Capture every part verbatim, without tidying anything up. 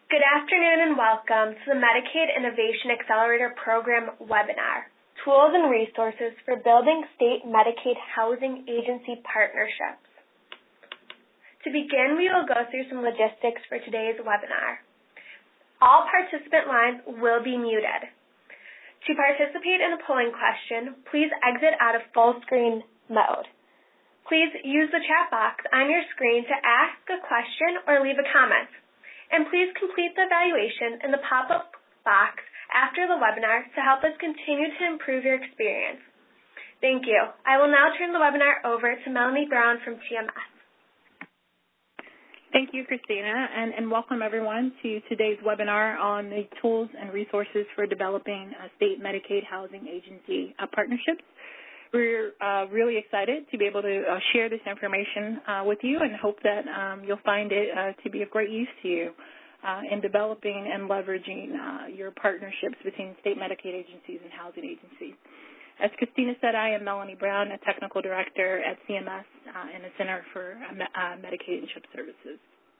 Good afternoon and welcome to the Medicaid Innovation Accelerator Program webinar, Tools and Resources for Building State Medicaid Housing Agency Partnerships. To begin, we will go through some logistics for today's webinar. All participant lines will be muted. To participate in a polling question, please exit out of full screen mode. Please use the chat box on your screen to ask a question or leave a comment. And please complete the evaluation in the pop-up box after the webinar to help us continue to improve your experience. Thank you. I will now turn the webinar over to Melanie Brown from C M S. Thank you, Christina, and, and welcome everyone to today's webinar on the tools and resources for developing uh, state Medicaid housing agency uh, partnerships. We're uh, really excited to be able to uh, share this information uh, with you and hope that um, you'll find it uh, to be of great use to you uh, in developing and leveraging uh, your partnerships between state Medicaid agencies and housing agencies. As Christina said, I am Melanie Brown, a Technical Director at C M S uh, in the Center for uh, Medicaid and CHIP Services.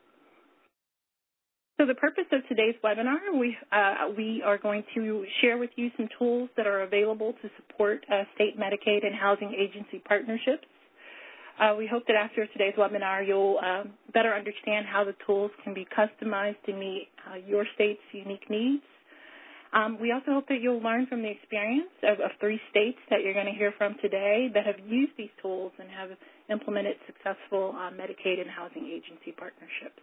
So the purpose of today's webinar, we, uh, we are going to share with you some tools that are available to support uh, state Medicaid and housing agency partnerships. Uh, we hope that after today's webinar, you'll uh, better understand how the tools can be customized to meet uh, your state's unique needs. Um, we also hope that you'll learn from the experience of, of three states that you're going to hear from today that have used these tools and have implemented successful uh, Medicaid and housing agency partnerships.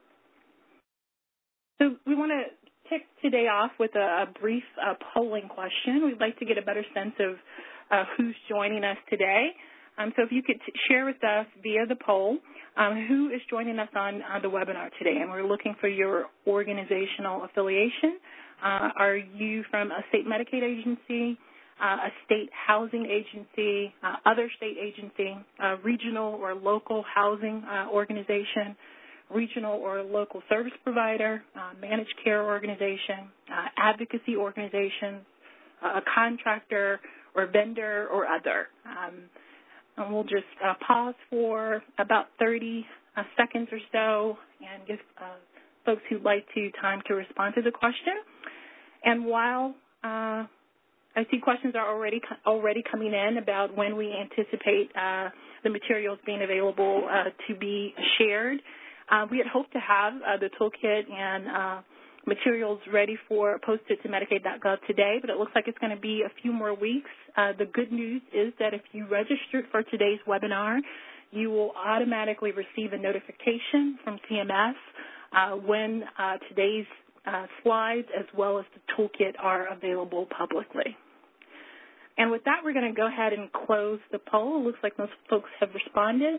So we want to kick today off with a, a brief uh, polling question. We'd like to get a better sense of uh, who's joining us today. Um, so if you could t- share with us via the poll um, who is joining us on, on the webinar today. And we're looking for your organizational affiliation. Uh, are you from a state Medicaid agency, uh, a state housing agency, uh, other state agency, uh, regional or local housing uh, organization, regional or local service provider, uh, managed care organization, uh, advocacy organizations, uh, a contractor or vendor or other. Um, and we'll just uh, pause for about thirty uh, seconds or so and give uh, folks who'd like to time to respond to the question. And while uh, I see questions are already already coming in about when we anticipate uh, the materials being available uh, to be shared, Uh, we had hoped to have uh, the toolkit and uh, materials ready for posted to Medicaid dot gov today, but it looks like it's going to be a few more weeks. Uh, the good news is that if you registered for today's webinar, you will automatically receive a notification from C M S uh, when uh, today's uh, slides as well as the toolkit are available publicly. And with that, we're going to go ahead and close the poll. It looks like most folks have responded.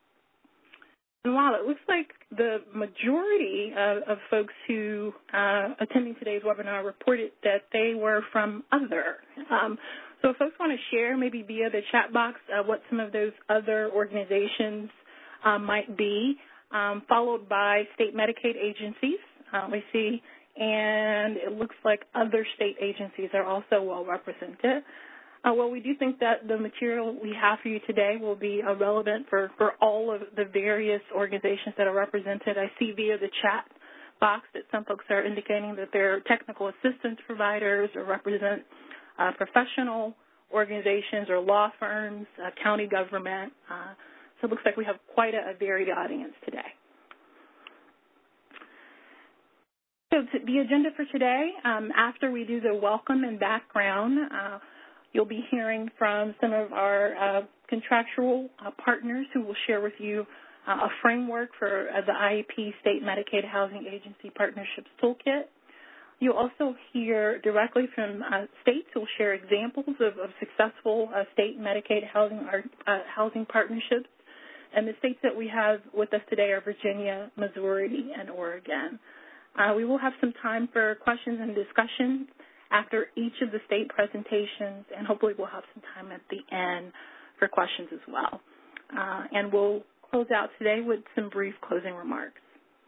And while it looks like the majority of, of folks who uh, attending today's webinar reported that they were from other. Um, so if folks want to share maybe via the chat box uh, what some of those other organizations uh, might be, um, followed by state Medicaid agencies, uh, we see, and it looks like other state agencies are also well represented. Uh, well, we do think that the material we have for you today will be uh, relevant for, for all of the various organizations that are represented. I see via the chat box that some folks are indicating that they're technical assistance providers or represent uh, professional organizations or law firms, uh, county government. Uh, so it looks like we have quite a, a varied audience today. So to the agenda for today, um, after we do the welcome and background, uh, you'll be hearing from some of our uh, contractual uh, partners who will share with you uh, a framework for uh, the I E P State Medicaid Housing Agency Partnerships Toolkit. You'll also hear directly from uh, states who will share examples of, of successful uh, state Medicaid housing, uh, housing partnerships. And the states that we have with us today are Virginia, Missouri, and Oregon. Uh, we will have some time for questions and discussion after each of the state presentations, and hopefully we'll have some time at the end for questions as well. Uh, and we'll close out today with some brief closing remarks.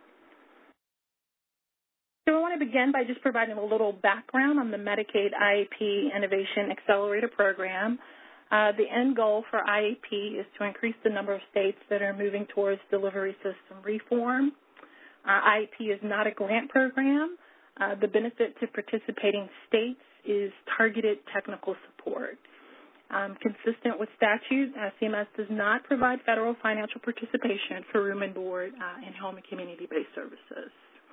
So I want to begin by just providing a little background on the Medicaid I E P Innovation Accelerator Program. Uh, the end goal for I E P is to increase the number of states that are moving towards delivery system reform. Uh, I E P is not a grant program. Uh, the benefit to participating states is targeted technical support. Um, consistent with statute, uh, C M S does not provide federal financial participation for room and board uh, and home and community-based services.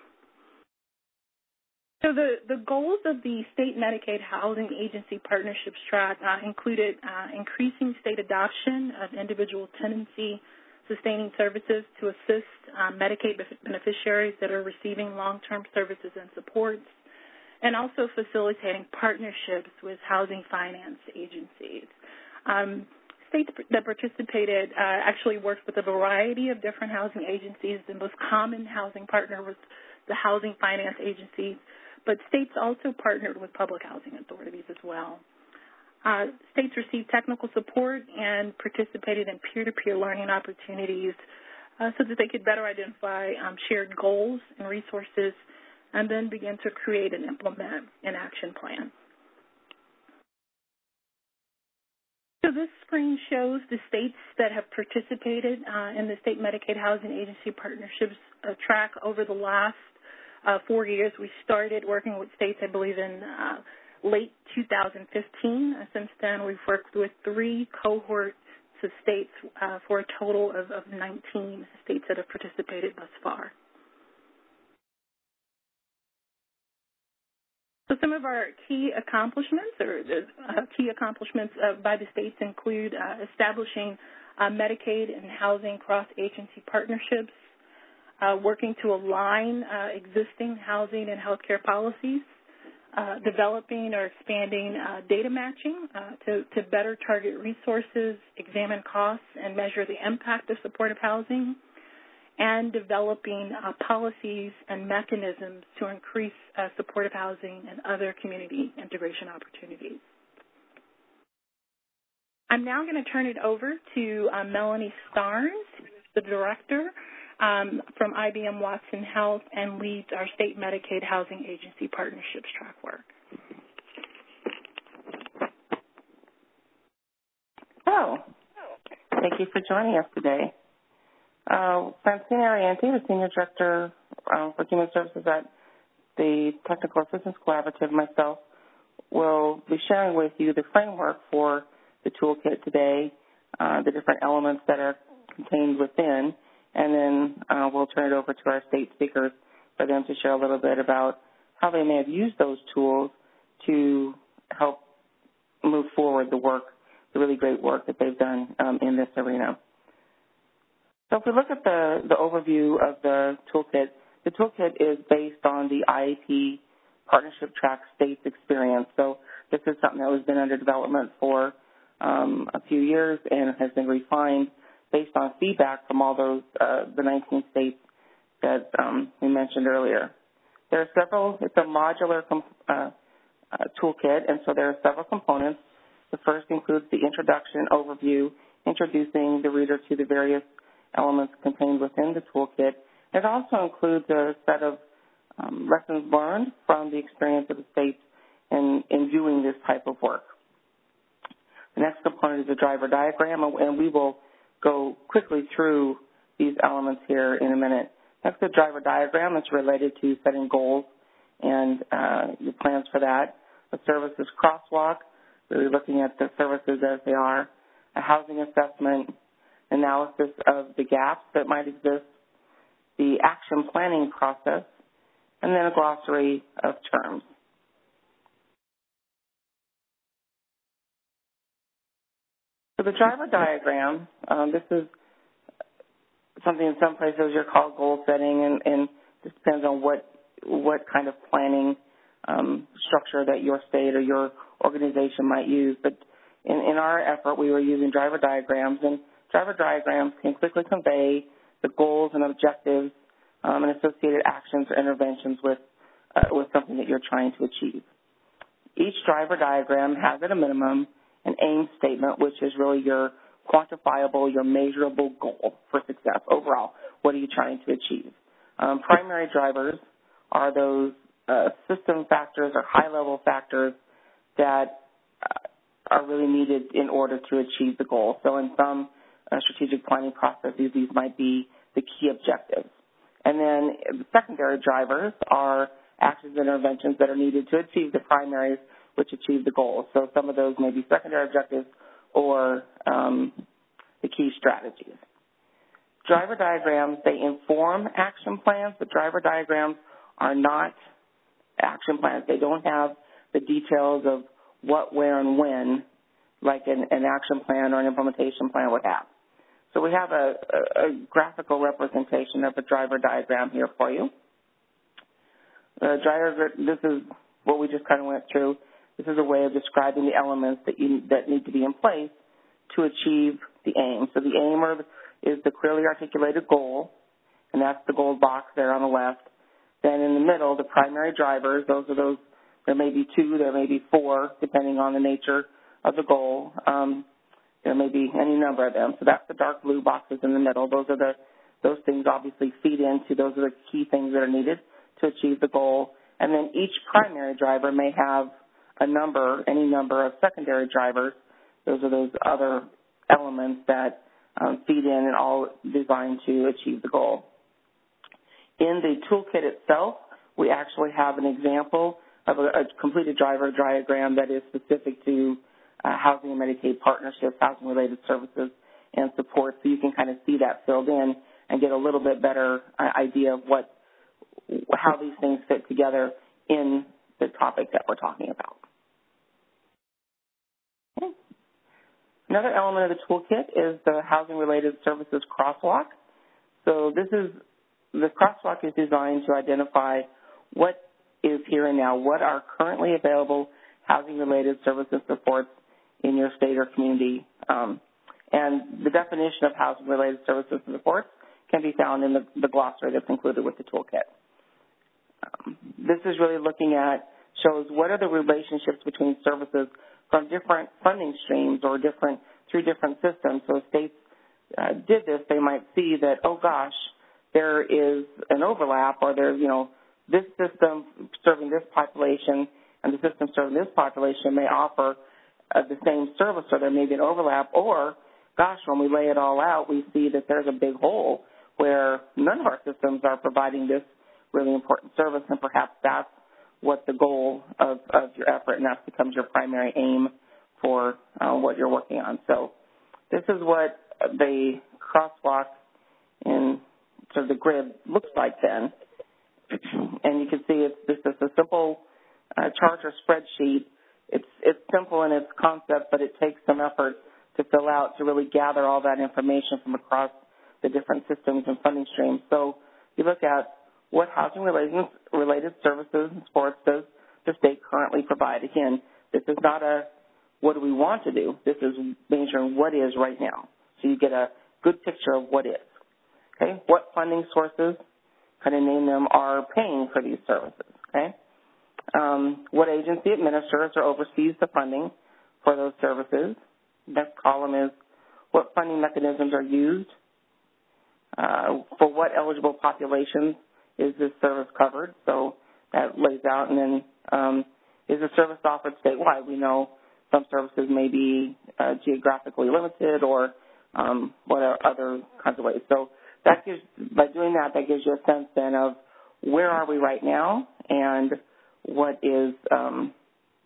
So the, the goals of the State Medicaid Housing Agency Partnerships Track uh, included uh, increasing state adoption of individual tenancy sustaining services to assist uh, Medicaid beneficiaries that are receiving long-term services and supports, and also facilitating partnerships with housing finance agencies. Um, states that participated uh, actually worked with a variety of different housing agencies. The most common housing partner was the housing finance agencies, but states also partnered with public housing authorities as well. Uh, states received technical support and participated in peer-to-peer learning opportunities uh, so that they could better identify um, shared goals and resources and then begin to create and implement an action plan. So this screen shows the states that have participated uh, in the State Medicaid Housing Agency Partnerships uh, track over the last uh, four years. We started working with states, I believe, in uh, late two thousand fifteen. Uh, since then, we've worked with three cohorts of states uh, for a total of, of nineteen states that have participated thus far. So some of our key accomplishments, or the uh, key accomplishments uh, by the states include uh, establishing uh, Medicaid and housing cross-agency partnerships, uh, working to align uh, existing housing and healthcare policies, uh, developing or expanding uh, data matching uh, to, to better target resources, examine costs, and measure the impact of supportive housing, and developing uh, policies and mechanisms to increase uh, supportive housing and other community integration opportunities. I'm now going to turn it over to uh, Melanie Starnes, the director um, from I B M Watson Health, and leads our State Medicaid Housing Agency Partnerships track work. Hello. Thank you for joining us today. Uh, Francine Ariente, the Senior Director uh, for Human Services at the Technical Assistance Collaborative, myself, will be sharing with you the framework for the toolkit today, uh, the different elements that are contained within, and then uh, we'll turn it over to our state speakers for them to share a little bit about how they may have used those tools to help move forward the work, the really great work that they've done um, in this arena. So if we look at the, the overview of the toolkit, the toolkit is based on the I E P Partnership Track States experience. So this is something that has been under development for um, a few years and has been refined based on feedback from all those, uh, the nineteen states that um, we mentioned earlier. There are several, it's a modular uh, uh, toolkit, and so there are several components. The first includes the introduction overview, introducing the reader to the various elements contained within the toolkit. It also includes a set of um, lessons learned from the experience of the states in, in doing this type of work. The next component is a driver diagram, and we will go quickly through these elements here in a minute. Next, the driver diagram is related to setting goals and uh, your plans for that. The services crosswalk, really looking at the services as they are. A housing assessment, analysis of the gaps that might exist, the action planning process, and then a glossary of terms. So the driver diagram, um, this is something in some places you're called goal setting, and, and this depends on what what kind of planning um, structure that your state or your organization might use. But in, in our effort, we were using driver diagrams, and driver diagrams can quickly convey the goals and objectives um, and associated actions or interventions with, uh, with something that you're trying to achieve. Each driver diagram has at a minimum an aim statement, which is really your quantifiable, your measurable goal for success overall. What are you trying to achieve? Um, primary drivers are those uh, system factors or high-level factors that uh, are really needed in order to achieve the goal. So in some uh, strategic planning processes, these might be the key objectives. And then the secondary drivers are actions and interventions that are needed to achieve the primaries, which achieve the goals. So some of those may be secondary objectives or um, the key strategies. Driver diagrams, they inform action plans, but driver diagrams are not action plans. They don't have the details of what, where, and when, like an, an action plan or an implementation plan would have. So we have a, a, a graphical representation of a driver diagram here for you. The driver, this is what we just kind of went through. This is a way of describing the elements that, you, that need to be in place to achieve the aim. So the aim or, is the clearly articulated goal, and that's the gold box there on the left. Then in the middle, the primary drivers, those are those, there may be two, there may be four, depending on the nature of the goal. Um, there may be any number of them. So that's the dark blue boxes in the middle. Those are the, those things obviously feed into, those are the key things that are needed to achieve the goal. And then each primary driver may have a number, any number of secondary drivers. Those are those other elements that um, feed in and all designed to achieve the goal. In the toolkit itself, we actually have an example of a, a completed driver diagram that is specific to uh, housing and Medicaid partnerships, housing-related services, and support, so you can kind of see that filled in and get a little bit better uh, idea of what, how these things fit together in the topic that we're talking about. Okay. Another element of the toolkit is the housing-related services crosswalk. So this is, the crosswalk is designed to identify what is here and now, what are currently available housing-related services supports in your state or community. Um, and the definition of housing-related services and supports can be found in the, the glossary that's included with the toolkit. Um, this is really looking at, shows what are the relationships between services from different funding streams or different, through different systems. So if states uh, did this, they might see that, oh gosh, there is an overlap, or there's, you know, this system serving this population and the system serving this population may offer uh, the same service, or there may be an overlap, or, gosh, when we lay it all out, we see that there's a big hole where none of our systems are providing this really important service, and perhaps that's what the goal of, of your effort, and that becomes your primary aim for uh, what you're working on. So this is what the crosswalk in sort of the grid looks like then. And you can see it's this is a simple uh, chart or spreadsheet. It's it's simple in its concept, but it takes some effort to fill out to really gather all that information from across the different systems and funding streams. So you look at what housing related related services and supports does the state currently provide. Again, this is not a what do we want to do. This is measuring what is right now. So you get a good picture of what is. Okay, what funding sources, kind of name them, are paying for these services, okay? Um, what agency administers or oversees the funding for those services? Next column is what funding mechanisms are used, uh, for what eligible populations is this service covered? So that lays out, and then um, is the service offered statewide? We know some services may be uh, geographically limited or um, what are other kinds of ways. So that gives, by doing that, that gives you a sense then of where are we right now and what is, um,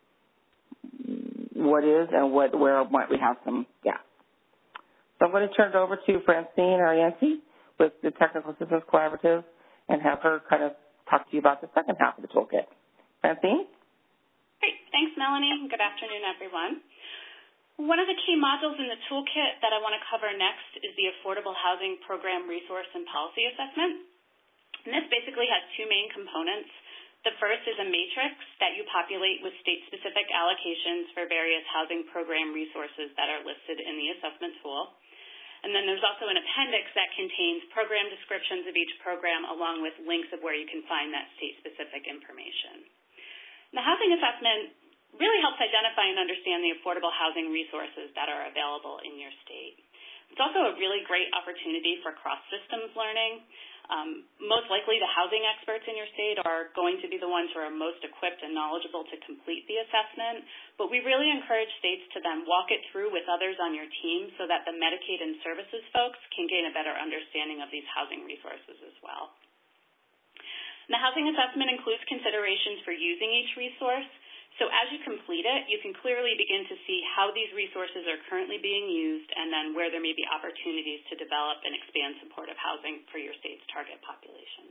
what is and what, where might we have some gaps. So I'm going to turn it over to Francine Arienti with the Technical Assistance Collaborative and have her kind of talk to you about the second half of the toolkit. Francine? Great. Thanks, Melanie. Good afternoon, everyone. One of the key modules in the toolkit that I want to cover next is the Affordable Housing Program Resource and Policy Assessment. And this basically has two main components. The first is a matrix that you populate with state-specific allocations for various housing program resources that are listed in the assessment tool. And then there's also an appendix that contains program descriptions of each program along with links of where you can find that state-specific information. The housing assessment really helps identify and understand the affordable housing resources that are available in your state. It's also a really great opportunity for cross-systems learning. Um, most likely the housing experts in your state are going to be the ones who are most equipped and knowledgeable to complete the assessment, but we really encourage states to then walk it through with others on your team so that the Medicaid and services folks can gain a better understanding of these housing resources as well. And the housing assessment includes considerations for using each resource. So as you complete it, you can clearly begin to see how these resources are currently being used and then where there may be opportunities to develop and expand supportive housing for your state's target populations.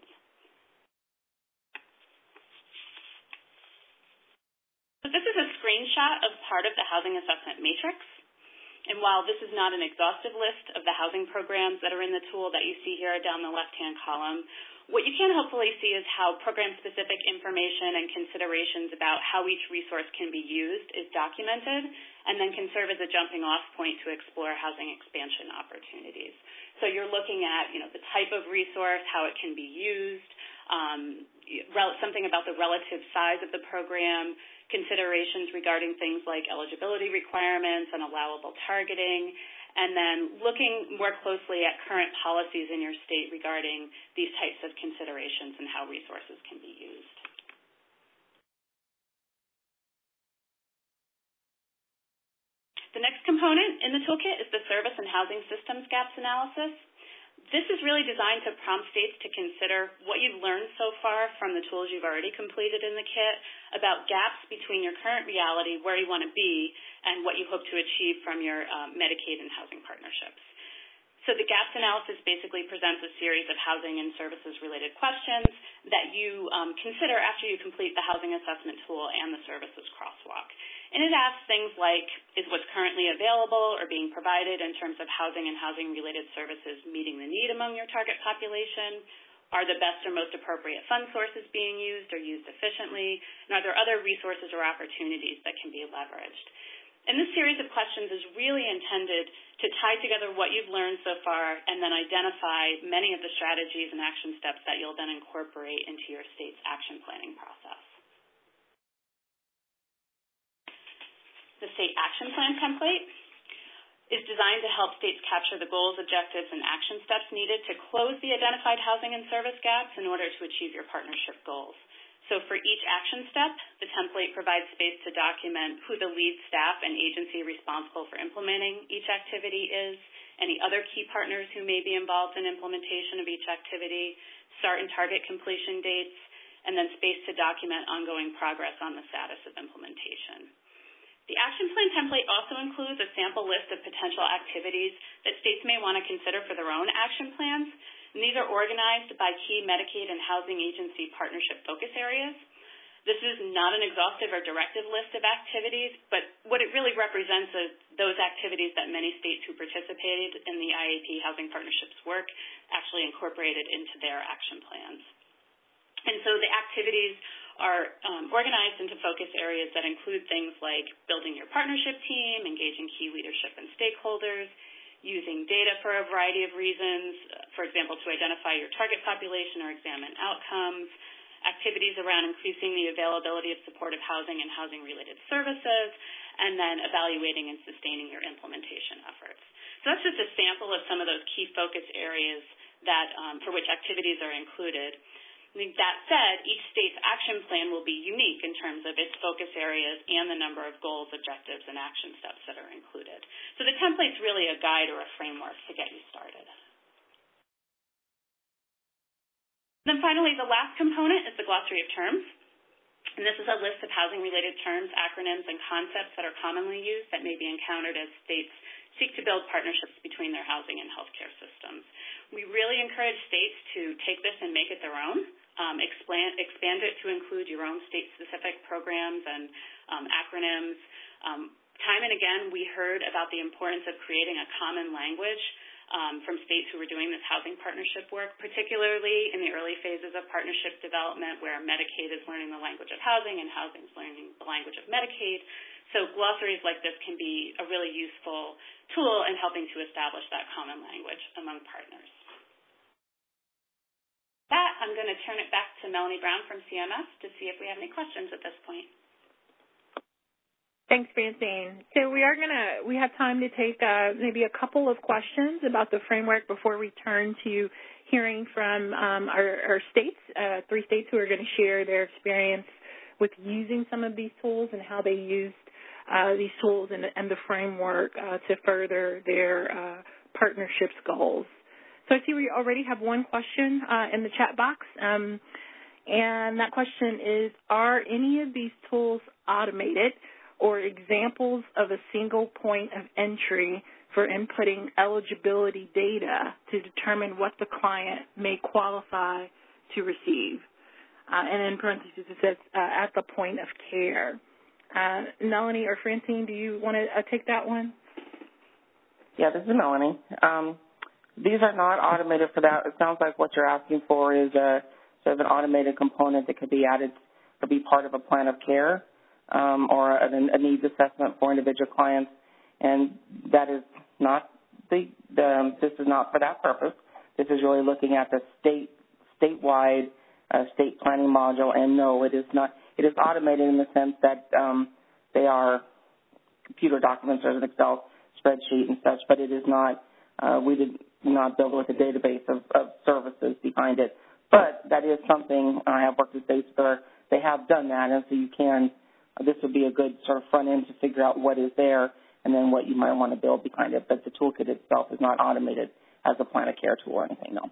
So this is a screenshot of part of the housing assessment matrix. And while this is not an exhaustive list of the housing programs that are in the tool that you see here down the left-hand column, what you can hopefully see is how program-specific information and considerations about how each resource can be used is documented and then can serve as a jumping-off point to explore housing expansion opportunities. So you're looking at, you know, the type of resource, how it can be used, um, something about the relative size of the program, considerations regarding things like eligibility requirements and allowable targeting, and then looking more closely at current policies in your state regarding these types of considerations and how resources can be used. The next component in the toolkit is the service and housing systems gaps analysis. This is really designed to prompt states to consider what you've learned so far from the tools you've already completed in the kit about gaps between your current reality, where you want to be, and what you hope to achieve from your um, Medicaid and housing partnerships. So the gaps analysis basically presents a series of housing and services-related questions that you um, consider after you complete the housing assessment tool and the services crosswalk. And it asks things like, is what's currently available or being provided in terms of housing and housing-related services meeting the need among your target population? Are the best or most appropriate fund sources being used or used efficiently? And are there other resources or opportunities that can be leveraged? And this series of questions is really intended to tie together what you've learned so far and then identify many of the strategies and action steps that you'll then incorporate into your state's action planning process. The state action plan template is designed to help states capture the goals, objectives, and action steps needed to close the identified housing and service gaps in order to achieve your partnership goals. So for each action step, the template provides space to document who the lead staff and agency responsible for implementing each activity is, any other key partners who may be involved in implementation of each activity, start and target completion dates, and then space to document ongoing progress on the status of implementation. The action plan template also includes a sample list of potential activities that states may want to consider for their own action plans, and these are organized by key Medicaid and housing agency partnership focus areas. This is not an exhaustive or directive list of activities, but what it really represents is those activities that many states who participated in the I A P Housing Partnerships work actually incorporated into their action plans. And so the activities are um, organized into focus areas that include things like building your partnership team, engaging key leadership and stakeholders, using data for a variety of reasons, for example, to identify your target population or examine outcomes, activities around increasing the availability of supportive housing and housing-related services, and then evaluating and sustaining your implementation efforts. So that's just a sample of some of those key focus areas that, um, for which activities are included. That said, each state's action plan will be unique in terms of its focus areas and the number of goals, objectives, and action steps that are included. So the template's really a guide or a framework to get you started. Then finally, the last component is the glossary of terms. And this is a list of housing-related terms, acronyms, and concepts that are commonly used that may be encountered as states seek to build partnerships between their housing and healthcare systems. We really encourage states to take this and make it their own. Um, expand, expand it to include your own state-specific programs and um, acronyms. Um, time and again, we heard about the importance of creating a common language um, from states who were doing this housing partnership work, particularly in the early phases of partnership development where Medicaid is learning the language of housing and housing is learning the language of Medicaid. So glossaries like this can be a really useful tool in helping to establish that common language among partners. That, I'm going to turn it back to Melanie Brown from C M S to see if we have any questions at this point. Thanks, Francine. So we are going to, we have time to take uh, maybe a couple of questions about the framework before we turn to hearing from um, our, our states, uh, three states who are going to share their experience with using some of these tools and how they used uh, these tools and, and the framework uh, to further their uh, partnerships goals. So I see we already have one question uh, in the chat box. Um, And that question is, are any of these tools automated or examples of a single point of entry for inputting eligibility data to determine what the client may qualify to receive? Uh, and in parentheses, it says uh, at the point of care. Uh, Melanie or Francine, do you want to uh, take that one? Yeah, this is Melanie. Um, these are not automated for that. It sounds like what you're asking for is a sort of an automated component that could be added or be part of a plan of care um, or a, a needs assessment for individual clients, and that is not the, the this is not for that purpose. This is really looking at the state statewide uh, state planning module, and no, it is not. It is automated in the sense that um, they are computer documents or an Excel spreadsheet and such, but it is not. Uh, we did not build with a database of, of services behind it. But that is something I have worked with states where they have done that, and so you can. This would be a good sort of front end to figure out what is there and then what you might want to build behind it. But the toolkit itself is not automated as a plan of care tool or anything, no.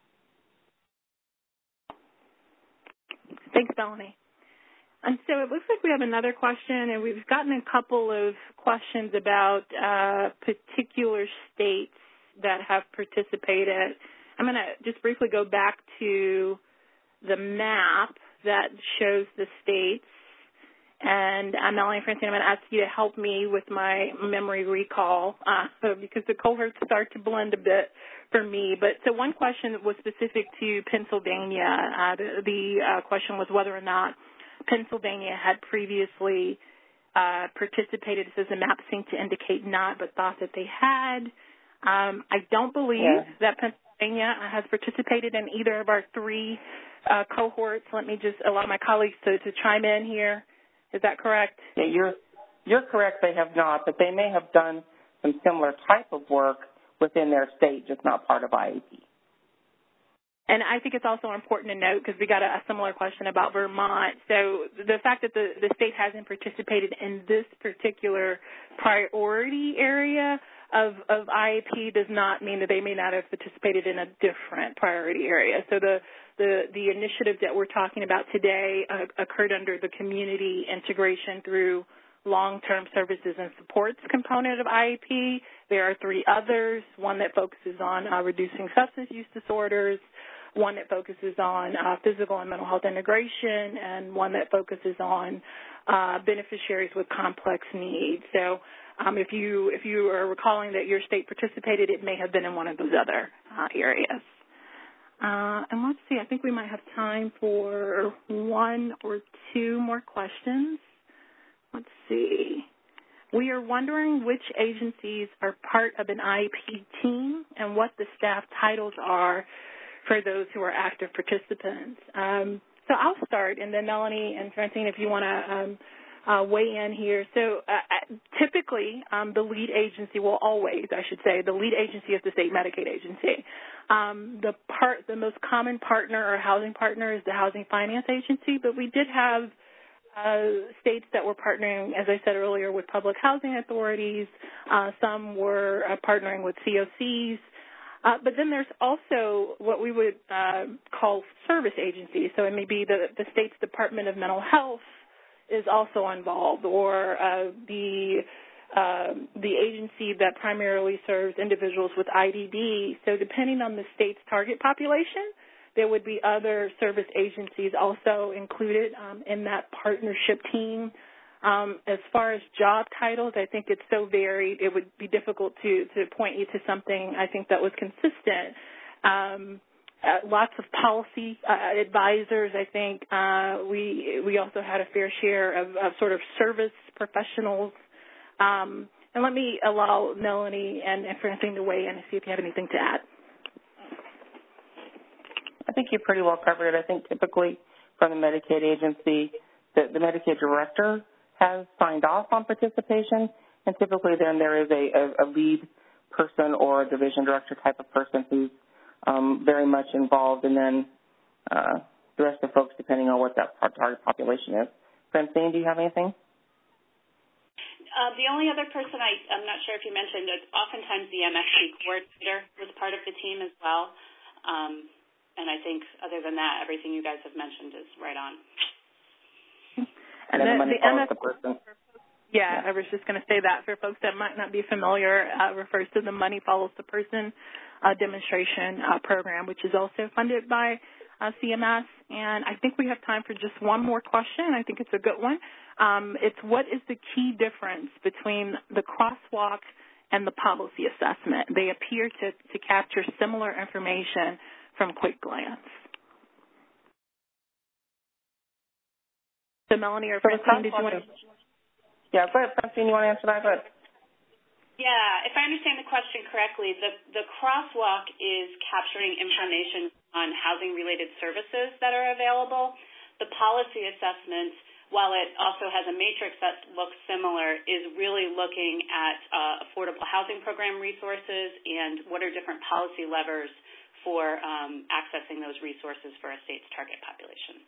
Thanks, Melanie. And so it looks like we have another question, and we've gotten a couple of questions about uh, particular states that have participated. I'm going to just briefly go back to the map that shows the states. And uh, Melanie and Francine, I'm going to ask you to help me with my memory recall uh, because the cohorts start to blend a bit for me. But so one question was specific to Pennsylvania. Uh, the the uh, question was whether or not Pennsylvania had previously uh, participated. It says the map seemed to indicate not, but thought that they had. Um, I don't believe yeah. that Pennsylvania has participated in either of our three uh, cohorts. Let me just allow my colleagues to, to chime in here. Is that correct? Yeah, you're you're correct. They have not, but they may have done some similar type of work within their state, just not part of I A P. And I think it's also important to note, because we got a, a similar question about Vermont. So the fact that the, the state hasn't participated in this particular priority area of, of I A P does not mean that they may not have participated in a different priority area. So the the, the initiative that we're talking about today uh, occurred under the community integration through long-term services and supports component of I A P. There are three others, one that focuses on uh, reducing substance use disorders, one that focuses on uh, physical and mental health integration, and one that focuses on uh, beneficiaries with complex needs. So um, if you if you are recalling that your state participated, it may have been in one of those other uh, areas. Uh, and let's see, I think we might have time for one or two more questions. Let's see. We are wondering which agencies are part of an I A P team and what the staff titles are for those who are active participants. Um, so I'll start, and then Melanie and Francine, if you want to um, uh, weigh in here. So uh, typically, um, the lead agency, well, always, I should say, the lead agency is the state Medicaid agency. Um, the part, the most common partner or housing partner is the Housing Finance Agency, but we did have Uh, states that were partnering, as I said earlier, with public housing authorities. Uh, some were uh, partnering with C O Cs. Uh, but then there's also what we would uh, call service agencies. So it may be the, the state's Department of Mental Health is also involved, or uh, the uh, the agency that primarily serves individuals with I D D. So depending on the state's target population, there would be other service agencies also included um, in that partnership team. Um, as far as job titles, I think it's so varied, it would be difficult to, to point you to something, I think, that was consistent. Um, uh, lots of policy uh, advisors, I think. Uh, we we also had a fair share of, of sort of service professionals. Um, and let me allow Melanie and, and Francine to weigh in and see if you have anything to add. I think you pretty well covered it. I think typically from the Medicaid agency, the, the Medicaid director has signed off on participation, and typically then there is a, a, a lead person or a division director type of person who's um, very much involved, and then uh, the rest of the folks depending on what that target population is. Francine, do you have anything? Uh, the only other person, I, I'm not sure if you mentioned, is oftentimes the M S C coordinator was part of the team as well. Um, and I think other than that, everything you guys have mentioned is right on. And, and then the money follows the person. Yeah, I was just going to say that for folks that might not be familiar, uh, refers to the Money Follows the Person uh, demonstration uh, program, which is also funded by uh, C M S. And I think we have time for just one more question. I think it's a good one. Um, it's what is the key difference between the crosswalk and the policy assessment? They appear to, to capture similar information from quick glance. So, Melanie or Francine, did you want to... Yeah, go ahead, Francine, you want to answer that? Go ahead. Yeah, if I understand the question correctly, the, the crosswalk is capturing information on housing-related services that are available. The policy assessment, while it also has a matrix that looks similar, is really looking at uh, affordable housing program resources and what are different policy levers for um, accessing those resources for a state's target population.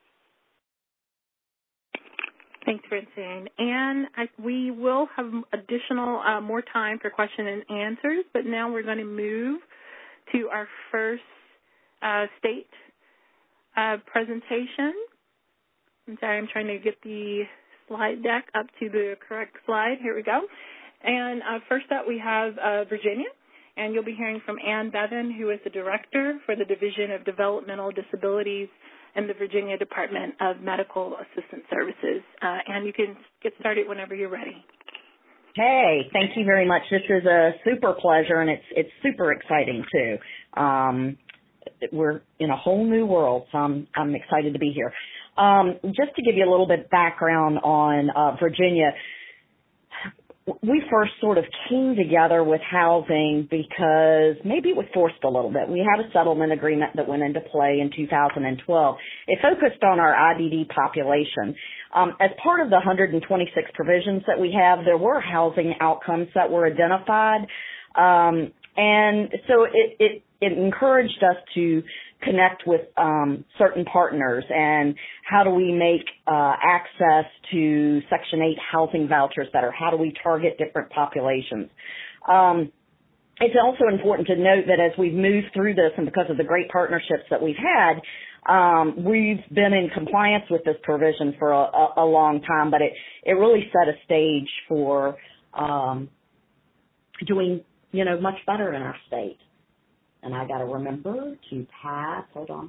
Thanks, Francine. And I, we will have additional, uh, more time for question and answers, but now we're going to move to our first uh, state uh, presentation. I'm sorry, I'm trying to get the slide deck up to the correct slide. Here we go. And uh, first up, we have uh, Virginia, and you'll be hearing from Ann Bevan, who is the Director for the Division of Developmental Disabilities in the Virginia Department of Medical Assistance Services. Uh, and you can get started whenever you're ready. Hey, thank you very much. This is a super pleasure, and it's it's super exciting, too. Um, we're in a whole new world, so I'm, I'm excited to be here. Um, just to give you a little bit of background on uh, Virginia, we first sort of came together with housing because maybe it was forced a little bit. We had a settlement agreement that went into play in two thousand twelve. It focused on our I D D population. Um, as part of the one hundred twenty-six provisions that we have, there were housing outcomes that were identified. Um, and so it, it, it encouraged us to connect with um, certain partners and how do we make uh, access to Section eight housing vouchers better? How do we target different populations? Um, it's also important to note that as we've moved through this and because of the great partnerships that we've had, um, we've been in compliance with this provision for a, a, a long time, but it, it really set a stage for um, doing, you know, much better in our state. And I got to remember to pass. Hold on.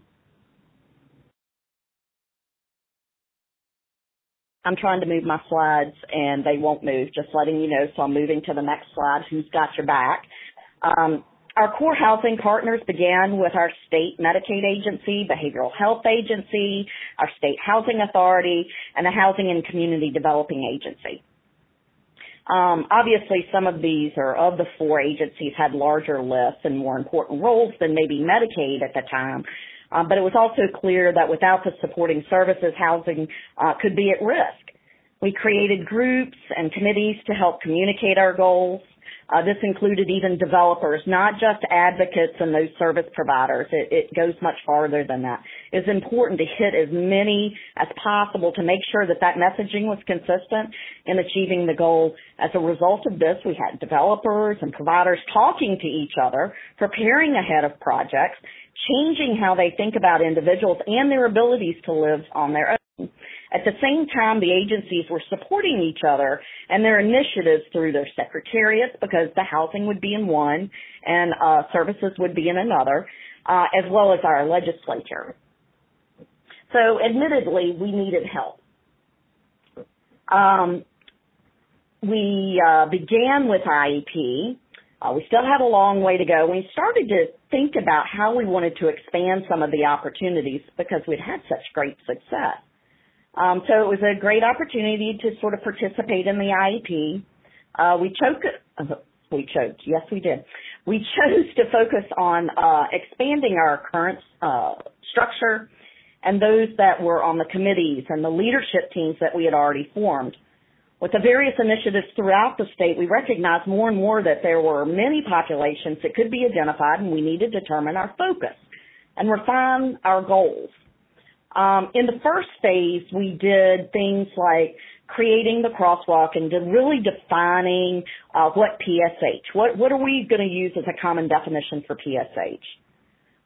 I'm trying to move my slides, and they won't move, just letting you know. So I'm moving to the next slide. Who's got your back? Um, our core housing partners began with our state Medicaid agency, behavioral health agency, our state housing authority, and the Housing and Community Developing Agency. Um, obviously, some of these, or of the four agencies, had larger lists and more important roles than maybe Medicaid at the time. Um, but it was also clear that without the supporting services, housing uh, could be at risk. We created groups and committees to help communicate our goals. Uh, this included even developers, not just advocates and those service providers. It, it goes much farther than that. It's important to hit as many as possible to make sure that that messaging was consistent in achieving the goal. As a result of this, we had developers and providers talking to each other, preparing ahead of projects, changing how they think about individuals and their abilities to live on their own. At the same time, the agencies were supporting each other and their initiatives through their secretariats, because the housing would be in one and uh, services would be in another, uh, as well as our legislature. So admittedly, we needed help. Um, we uh, began with I E P. Uh, we still had a long way to go. We started to think about how we wanted to expand some of the opportunities because we'd had such great success. Um, so it was a great opportunity to sort of participate in the I E P. Uh, we choked, uh, we choked, yes we did. We chose to focus on uh, expanding our current uh, structure and those that were on the committees and the leadership teams that we had already formed. With the various initiatives throughout the state, we recognized more and more that there were many populations that could be identified, and we needed to determine our focus and refine our goals. Um, in the first phase, we did things like creating the crosswalk and really defining uh, what P S H, what, what are we going to use as a common definition for P S H?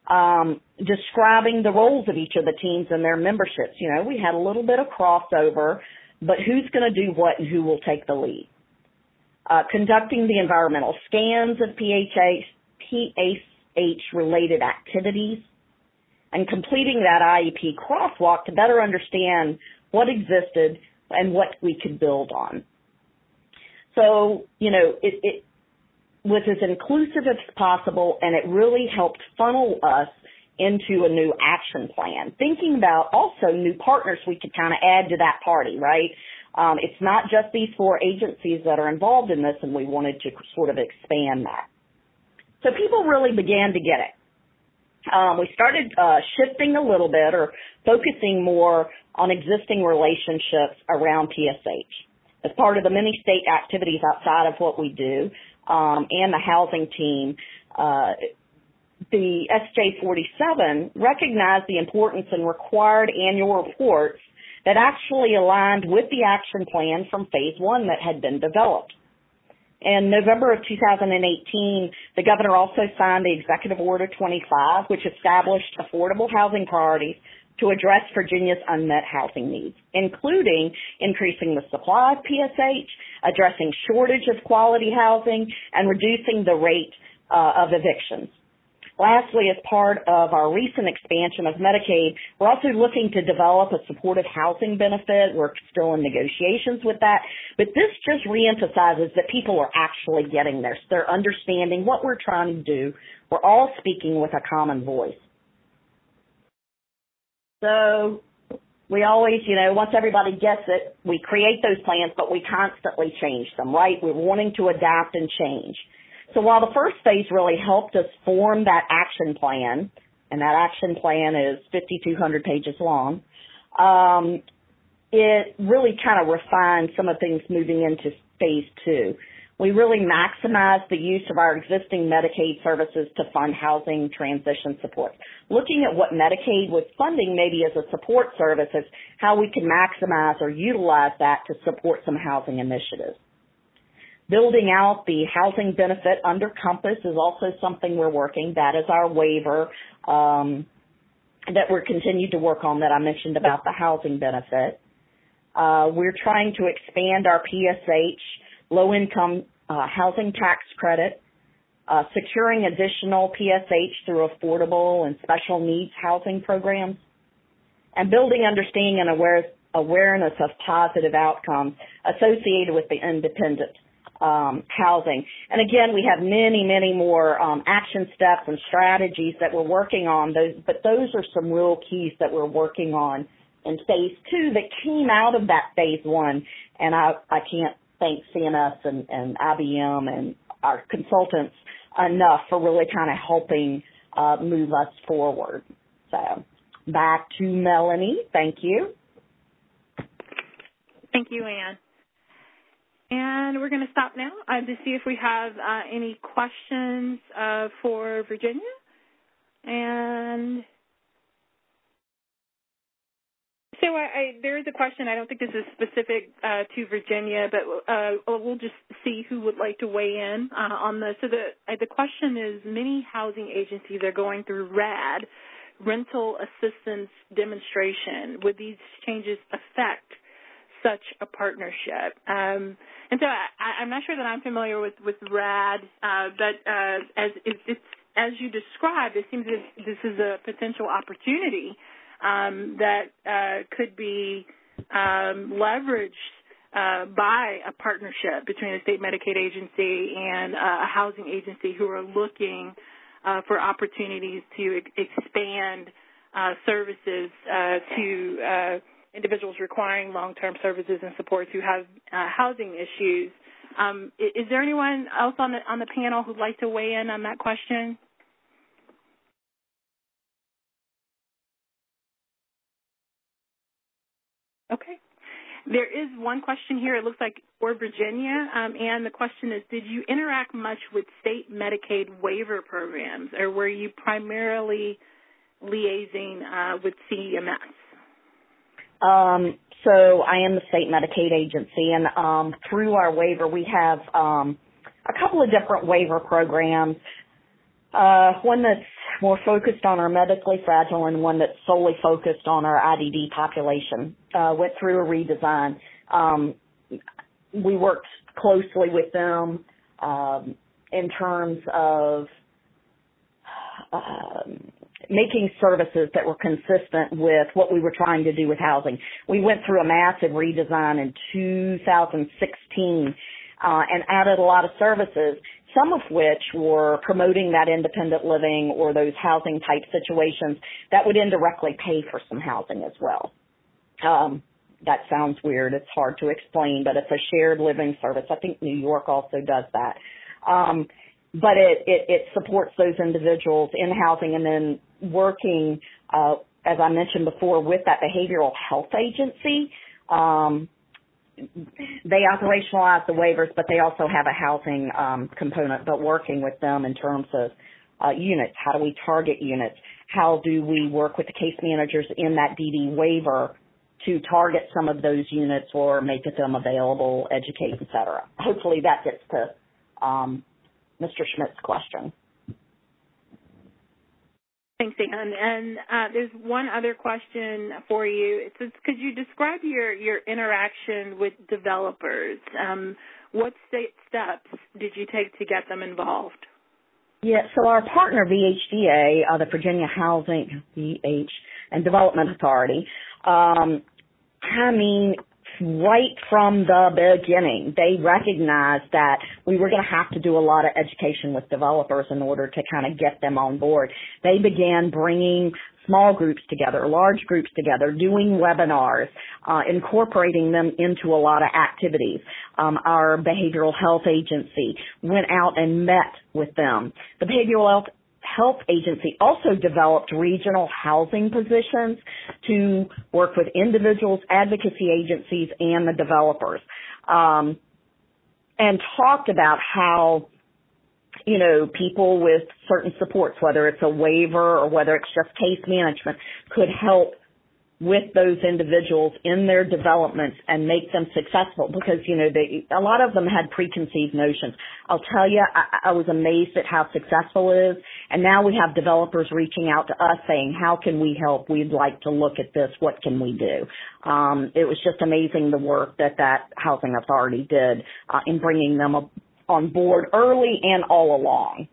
um, describing the roles of each of the teams and their memberships. You know, we had a little bit of crossover, but who's going to do what and who will take the lead? Uh, conducting the environmental scans of P H H-related activities, and completing that I E P crosswalk to better understand what existed and what we could build on. So, you know, it, it was as inclusive as possible, and it really helped funnel us into a new action plan, thinking about also new partners we could kind of add to that party, right? Um, it's not just these four agencies that are involved in this, and we wanted to sort of expand that. So people really began to get it. Um, we started uh, shifting a little bit or focusing more on existing relationships around P S H. As part of the many state activities outside of what we do um, and the housing team, uh, the S J forty-seven recognized the importance and required annual reports that actually aligned with the action plan from phase one that had been developed. In November of two thousand eighteen, the governor also signed the Executive Order twenty-five, which established affordable housing priorities to address Virginia's unmet housing needs, including increasing the supply of P S H, addressing shortage of quality housing, and reducing the rate uh, of evictions. Lastly, as part of our recent expansion of Medicaid, we're also looking to develop a supportive housing benefit. We're still in negotiations with that. But this just reemphasizes that people are actually getting there. So they're understanding what we're trying to do. We're all speaking with a common voice. So we always, you know, once everybody gets it, we create those plans, but we constantly change them, right? We're wanting to adapt and change. So while the first phase really helped us form that action plan, and that action plan is fifty-two hundred pages long, um, it really kind of refined some of the things moving into phase two. We really maximized the use of our existing Medicaid services to fund housing transition support. Looking at what Medicaid was funding maybe as a support service, is how we can maximize or utilize that to support some housing initiatives. Building out the housing benefit under Compass is also something we're working. That is our waiver um, that we're continuing to work on that I mentioned about the housing benefit. Uh, we're trying to expand our P S H low-income uh, housing tax credit, uh, securing additional P S H through affordable and special needs housing programs, and building understanding and aware, awareness of positive outcomes associated with the independent Um, housing. And again, we have many, many more um, action steps and strategies that we're working on, those, but those are some real keys that we're working on in phase two that came out of that phase one. And I, I can't thank C M S and, and I B M and our consultants enough for really kind of helping uh, move us forward. So back to Melanie. Thank you. Thank you, Ann. And we're going to stop now uh, to see if we have uh, any questions uh, for Virginia. And so I, I, there is a question. I don't think this is specific uh, to Virginia, but uh, we'll just see who would like to weigh in uh, on this. So the, uh, the question is, many housing agencies are going through RAD, Rental Assistance Demonstration. Would these changes affect such a partnership? Um, and so I, I'm not sure that I'm familiar with, with RAD, uh, but uh, as it, it's, as you described, it seems that this is a potential opportunity um, that uh, could be um, leveraged uh, by a partnership between a state Medicaid agency and uh, a housing agency who are looking uh, for opportunities to ex- expand uh, services uh, to uh, individuals requiring long-term services and supports who have uh, housing issues. Um, is, is there anyone else on the on the panel who'd like to weigh in on that question? Okay. There is one question here, it looks like, for Virginia, um, and the question is, did you interact much with state Medicaid waiver programs, or were you primarily liaising uh, with C M S? Um, so I am the state Medicaid agency, and um, through our waiver, we have um, a couple of different waiver programs. Uh, one that's more focused on our medically fragile and one that's solely focused on our I D D population. Uh, went through a redesign. Um, we worked closely with them um, in terms of um, making services that were consistent with what we were trying to do with housing. We went through a massive redesign in two thousand sixteen uh, and added a lot of services, some of which were promoting that independent living or those housing type situations that would indirectly pay for some housing as well. Um, that sounds weird. It's hard to explain, but it's a shared living service. I think New York also does that. Um, but it, it, it supports those individuals in housing and then working, uh, as I mentioned before, with that behavioral health agency. Um, they operationalize the waivers, but they also have a housing um, component, but working with them in terms of uh, units. How do we target units? How do we work with the case managers in that D D waiver to target some of those units or make them available, educate, et cetera? Hopefully that gets to um, Mister Schmidt's question. Thanks, Ann. And uh, there's one other question for you. It says, could you describe your, your interaction with developers? Um, what state steps did you take to get them involved? Yeah, so our partner, V H D A, uh, the Virginia Housing, V H, and Development Authority, um, I mean, right from the beginning, they recognized that we were going to have to do a lot of education with developers in order to kind of get them on board. They began bringing small groups together, large groups together, doing webinars, uh, incorporating them into a lot of activities. Um, our behavioral health agency went out and met with them. The behavioral health Health Agency also developed regional housing positions to work with individuals, advocacy agencies, and the developers, um, and talked about how, you know, people with certain supports, whether it's a waiver or whether it's just case management, could help with those individuals in their developments and make them successful because, you know, they, a lot of them had preconceived notions. I'll tell you, I, I was amazed at how successful it is. And now we have developers reaching out to us saying, how can we help? We'd like to look at this. What can we do? Um, it was just amazing the work that that housing authority did uh, in bringing them on board early and all along.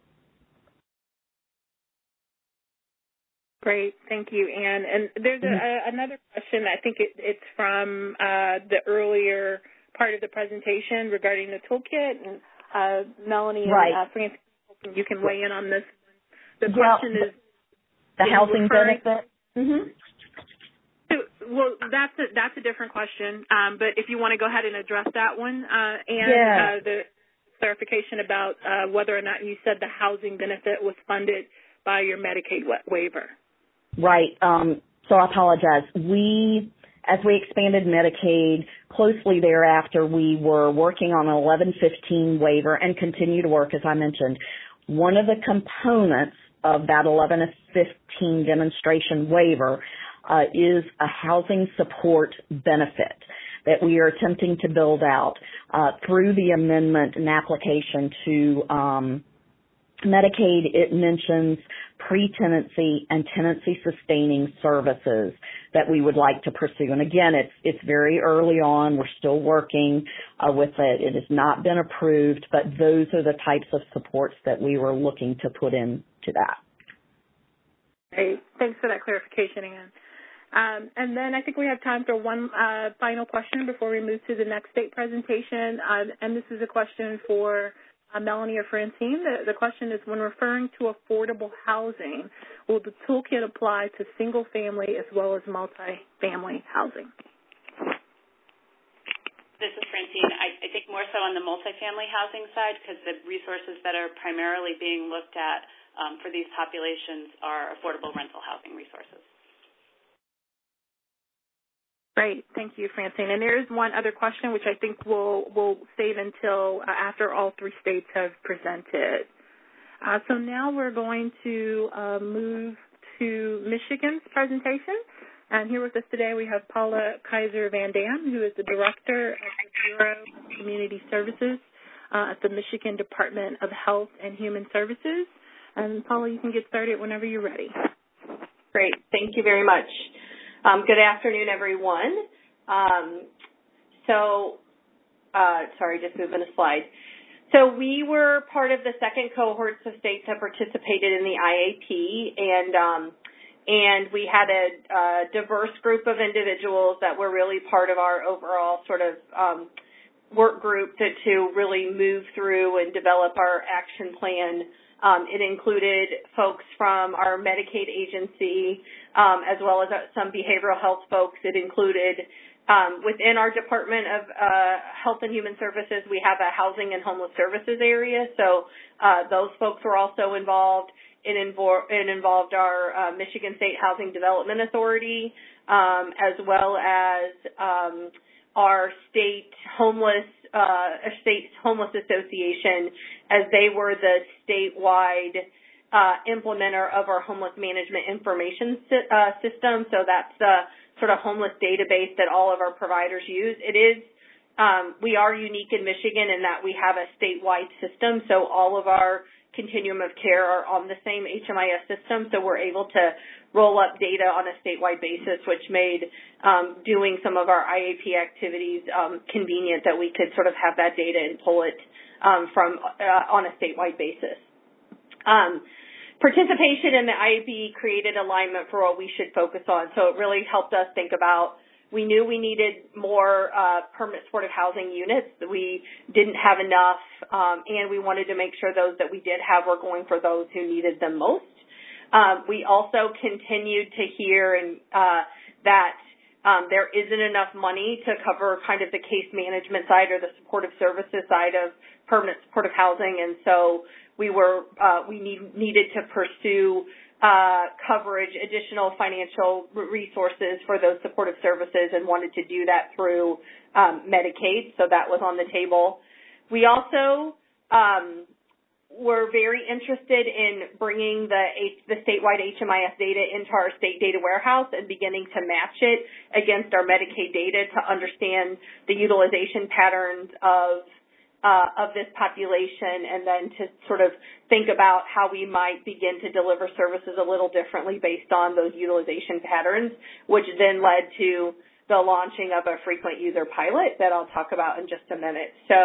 Great. Thank you, Ann. And there's a, a, another question. I think it, it's from uh, the earlier part of the presentation regarding the toolkit. And uh, Melanie right. and uh, Francis, you can weigh in on this. The yeah, question is the housing benefit. Mm-hmm. So, well, that's a, that's a different question. Um, but if you want to go ahead and address that one, uh, and yeah. uh, the clarification about uh, whether or not you said the housing benefit was funded by your Medicaid wa- waiver. Right. Um, so I apologize. We, as we expanded Medicaid, closely thereafter, we were working on an eleven fifteen waiver and continue to work, as I mentioned. One of the components of that eleven fifteen demonstration waiver uh, is a housing support benefit that we are attempting to build out uh, through the amendment and application to um, Medicaid. It mentions pre-tenancy and tenancy-sustaining services that we would like to pursue. And again, it's it's very early on. We're still working uh, with it. It has not been approved, but those are the types of supports that we were looking to put into that. Great. Thanks for that clarification, Ann. Um, and then I think we have time for one uh, final question before we move to the next state presentation. Uh, and this is a question for Uh, Melanie or Francine. The, the question is, when referring to affordable housing, will the toolkit apply to single-family as well as multi-family housing? This is Francine. I, I think more so on the multifamily housing side because the resources that are primarily being looked at um, for these populations are affordable rental housing resources. Great. Thank you, Francine. And there is one other question, which I think we'll, we'll save until uh, after all three states have presented. Uh, so now we're going to uh, move to Michigan's presentation. And here with us today we have Paula Kaiser Van Dam, who is the Director of the Bureau of Community Services uh, at the Michigan Department of Health and Human Services. And Paula, you can get started whenever you're ready. Great. Thank you very much. Um, good afternoon, everyone. Um, so, uh, sorry, just moving a slide. So we were part of the second cohort of states that participated in the I A P, and um, and we had a, a diverse group of individuals that were really part of our overall sort of um, work group to, to really move through and develop our action plan. Um, it included folks from our Medicaid agency, um, as well as some behavioral health folks. It included um, within our Department of uh, Health and Human Services, we have a housing and homeless services area, so uh, those folks were also involved. It, invo- it involved our uh, Michigan State Housing Development Authority, um, as well as um, our state homeless uh, state homeless association, as they were the statewide uh, implementer of our homeless management information si- uh, system. So that's the sort of homeless database that all of our providers use. It is um, we are unique in Michigan in that we have a statewide system, so all of our continuum of care are on the same H M I S system, so we're able to roll up data on a statewide basis, which made um, doing some of our I A P activities um, convenient, that we could sort of have that data and pull it um, from uh, on a statewide basis. Um, participation in the I A P created alignment for what we should focus on, so it really helped us think about. We knew we needed more uh, permanent supportive housing units. We didn't have enough, um, and we wanted to make sure those that we did have were going for those who needed them most. Um, we also continued to hear and, uh, that um, there isn't enough money to cover kind of the case management side or the supportive services side of permanent supportive housing, and so we were uh, we need, needed to pursue Uh, coverage, additional financial resources for those supportive services, and wanted to do that through um, Medicaid, so that was on the table. We also um, were very interested in bringing the, H- the statewide H M I S data into our state data warehouse and beginning to match it against our Medicaid data to understand the utilization patterns of Uh, of this population, and then to sort of think about how we might begin to deliver services a little differently based on those utilization patterns, which then led to the launching of a frequent user pilot that I'll talk about in just a minute. So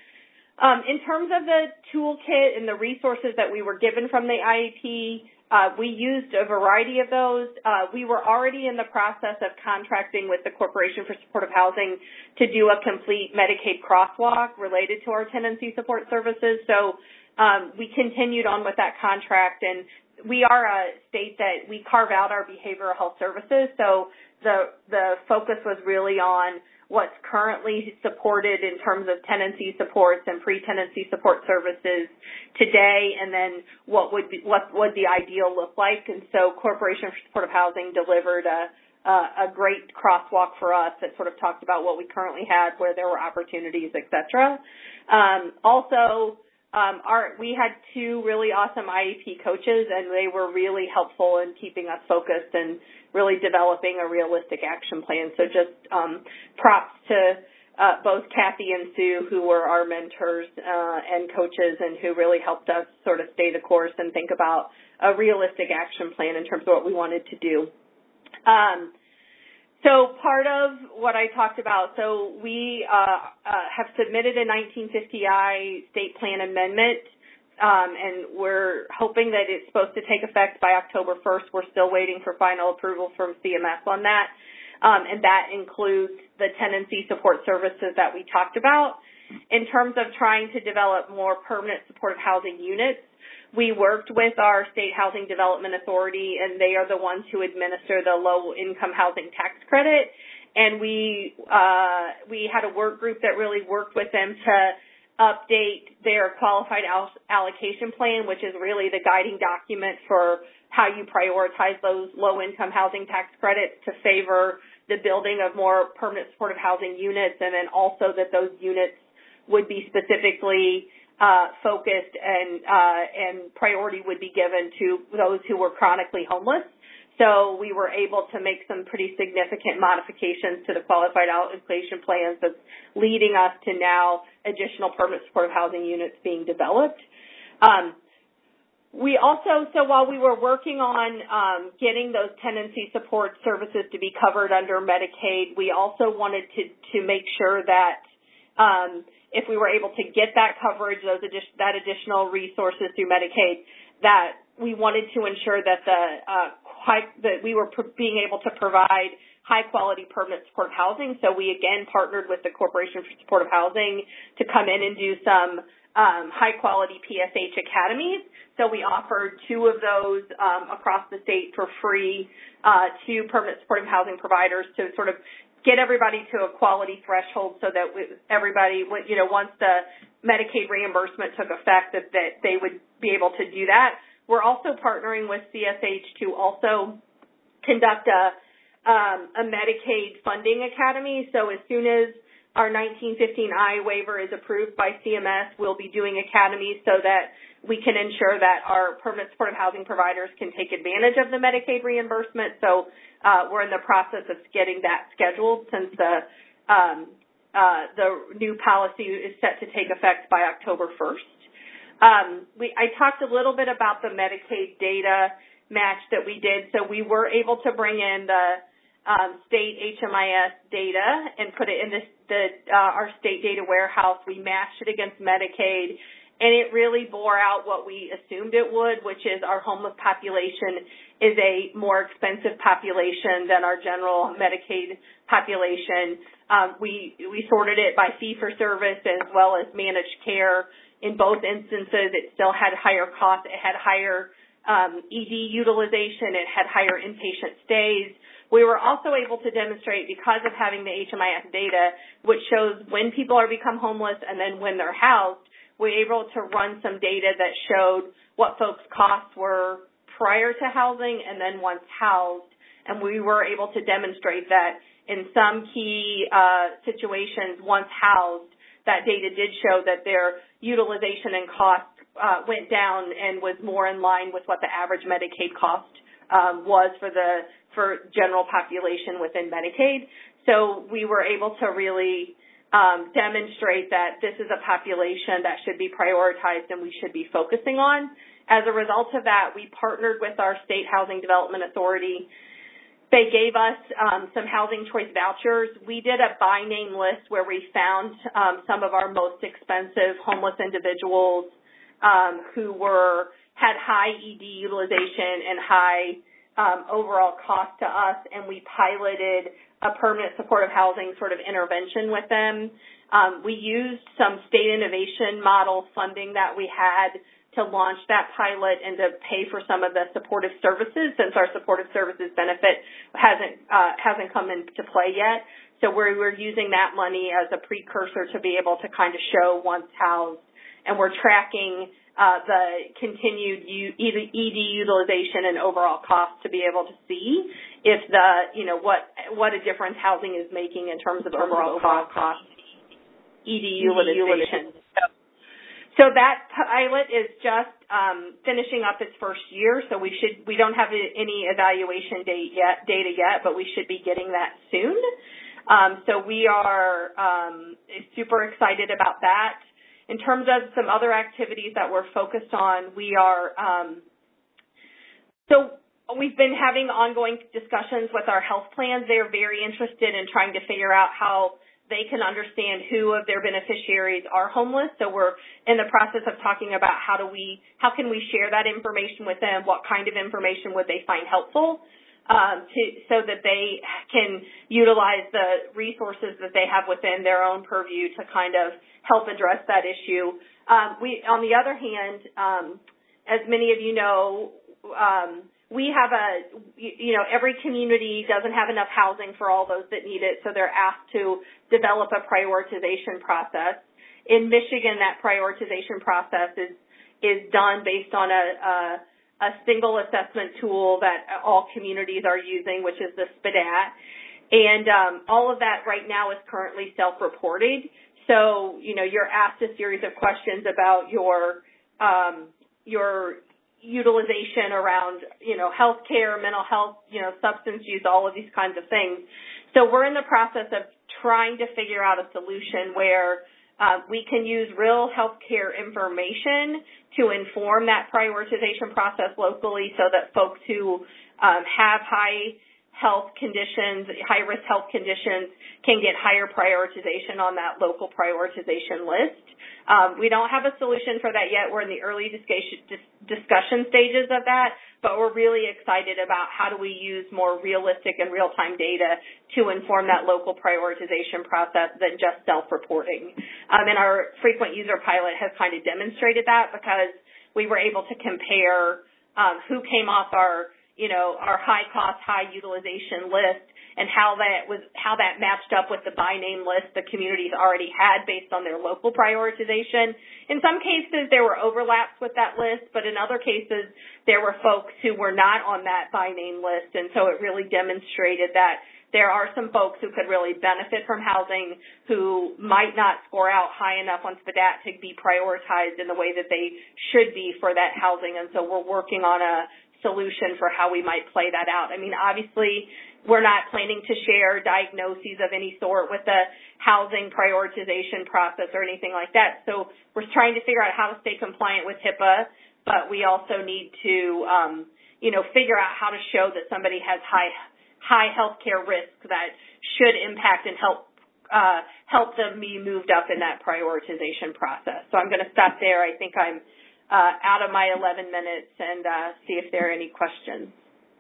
um, in terms of the toolkit and the resources that we were given from the I A P, Uh, we used a variety of those. Uh, we were already in the process of contracting with the Corporation for Supportive Housing to do a complete Medicaid crosswalk related to our tenancy support services. So um, we continued on with that contract, and we are a state that we carve out our behavioral health services. So the the focus was really on what's currently supported in terms of tenancy supports and pre-tenancy support services today, and then what would be, what would the ideal look like. And so Corporation for Supportive Housing delivered a, a, a great crosswalk for us that sort of talked about what we currently had, where there were opportunities, et cetera. Um, also, um, our, we had two really awesome I A P coaches, and they were really helpful in keeping us focused and really developing a realistic action plan. So just um, props to uh, both Kathy and Sue, who were our mentors uh, and coaches, and who really helped us sort of stay the course and think about a realistic action plan in terms of what we wanted to do. Um, so part of what I talked about, so we uh, uh, have submitted a nineteen fifty I state plan amendment, Um, and we're hoping that it's supposed to take effect by October first. We're still waiting for final approval from C M S on that, um, and that includes the tenancy support services that we talked about. In terms of trying to develop more permanent supportive housing units, we worked with our State Housing Development Authority, and they are the ones who administer the low-income housing tax credit, and we uh, we had a work group that really worked with them to update their qualified allocation plan, which is really the guiding document for how you prioritize those low-income housing tax credits to favor the building of more permanent supportive housing units, and then also that those units would be specifically uh, focused and uh, and priority would be given to those who were chronically homeless. So we were able to make some pretty significant modifications to the qualified allocation plans that's leading us to now additional permanent supportive housing units being developed. Um, we also, so while we were working on um, getting those tenancy support services to be covered under Medicaid, we also wanted to, to make sure that um, if we were able to get that coverage, those addi- that additional resources through Medicaid, that we wanted to ensure that the uh, high, that we were pr- being able to provide high-quality permanent support housing. So we again partnered with the Corporation for Supportive Housing to come in and do some um, high-quality P S H academies. So we offered two of those um, across the state for free uh, to permanent supportive housing providers to sort of get everybody to a quality threshold so that we, everybody, you know, once the Medicaid reimbursement took effect, that, that they would be able to do that. We're also partnering with C S H to also conduct a, um, a Medicaid funding academy. So as soon as our nineteen fifteen I waiver is approved by C M S, we'll be doing academies so that we can ensure that our permanent supportive housing providers can take advantage of the Medicaid reimbursement. So uh, we're in the process of getting that scheduled since the um, uh, the new policy is set to take effect by October first. Um, we, I talked a little bit about the Medicaid data match that we did. So we were able to bring in the um, state H M I S data and put it in this, the, uh, our state data warehouse. We matched it against Medicaid, and it really bore out what we assumed it would, which is our homeless population is a more expensive population than our general Medicaid population. Um, we we sorted it by fee-for-service as well as managed care. In both instances, it still had higher costs. It had higher um, E D utilization. It had higher inpatient stays. We were also able to demonstrate, because of having the H M I S data, which shows when people are become homeless and then when they're housed, we were able to run some data that showed what folks' costs were prior to housing and then once housed. And we were able to demonstrate that in some key uh, situations, once housed, that data did show that their utilization and cost uh, went down and was more in line with what the average Medicaid cost um, was for the for general population within Medicaid. So we were able to really um, demonstrate that this is a population that should be prioritized and we should be focusing on. As a result of that, we partnered with our State Housing Development Authority. They gave us um, some housing choice vouchers. We did a by name list where we found um, some of our most expensive homeless individuals um, who were had high E D utilization and high um, overall cost to us, and we piloted a permanent supportive housing sort of intervention with them. Um, we used some state innovation model funding that we had to launch that pilot and to pay for some of the supportive services, since our supportive services benefit hasn't uh, hasn't come into play yet. So we're, we're using that money as a precursor to be able to kind of show once housed, and we're tracking uh, the continued U, E D utilization and overall cost to be able to see if the you know what what a difference housing is making in terms of overall cost, cost E D utilization. So that pilot is just um, finishing up its first year, so we should we don't have any evaluation date yet, data yet, but we should be getting that soon. Um, so we are um, super excited about that. In terms of some other activities that we're focused on, we are um, so we've been having ongoing discussions with our health plans. They are very interested in trying to figure out how they can understand who of their beneficiaries are homeless. So we're in the process of talking about how do we, how can we share that information with them? What kind of information would they find helpful um, to, so that they can utilize the resources that they have within their own purview to kind of help address that issue. Um, we, on the other hand, um, as many of you know, um, we have a, you know, every community doesn't have enough housing for all those that need it, so they're asked to develop a prioritization process. In Michigan, that prioritization process is is done based on a, a, a single assessment tool that all communities are using, which is the S P D A T. And um, all of that right now is currently self-reported. So, you know, you're asked a series of questions about your um, your utilization around, you know, health care, mental health, you know, substance use, all of these kinds of things. So we're in the process of trying to figure out a solution where Uh, we can use real healthcare information to inform that prioritization process locally so that folks who um, have high health conditions, high-risk health conditions, can get higher prioritization on that local prioritization list. Um, we don't have a solution for that yet. We're in the early discussion, discussion stages of that, but we're really excited about how do we use more realistic and real-time data to inform that local prioritization process than just self-reporting. Um, and our frequent user pilot has kind of demonstrated that because we were able to compare um, who came off our you know, our high cost, high utilization list and how that was, how that matched up with the by name list the communities already had based on their local prioritization. In some cases, there were overlaps with that list, but in other cases, there were folks who were not on that by name list, and so it really demonstrated that there are some folks who could really benefit from housing who might not score out high enough on S P D A T to be prioritized in the way that they should be for that housing, and so we're working on a solution for how we might play that out. I mean, obviously, we're not planning to share diagnoses of any sort with the housing prioritization process or anything like that. So we're trying to figure out how to stay compliant with HIPAA, but we also need to, um, you know, figure out how to show that somebody has high, high healthcare risk that should impact and help, uh, help them be moved up in that prioritization process. So I'm going to stop there. I think I'm Uh, out of my eleven minutes and uh, see if there are any questions.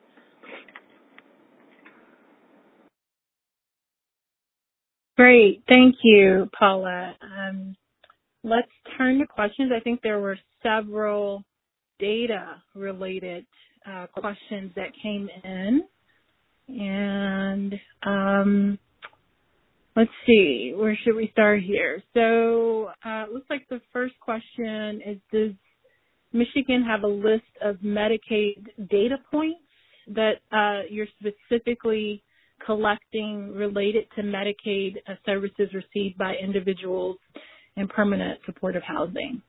Great. Thank you, Paula. Um, let's turn to questions. I think there were several data-related uh, questions that came in. And um, let's see, where should we start here? So uh, it looks like the first question is, does Michigan have a list of Medicaid data points that uh, you're specifically collecting related to Medicaid uh, services received by individuals in permanent supportive housing?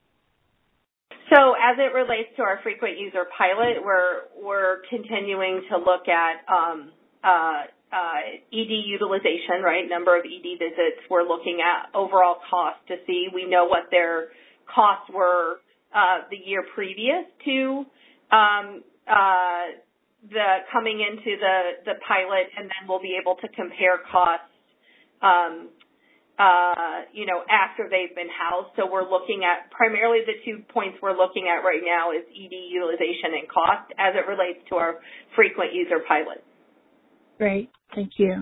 So as it relates to our frequent user pilot, we're we're continuing to look at um, uh, uh, E D utilization, right? Number of E D visits. We're looking at overall cost to see. We know what their costs were Uh, the year previous to um, uh, the coming into the, the pilot, and then we'll be able to compare costs, um, uh, you know, after they've been housed. So we're looking at primarily the two points we're looking at right now is E D utilization and cost as it relates to our frequent user pilot. Great, thank you.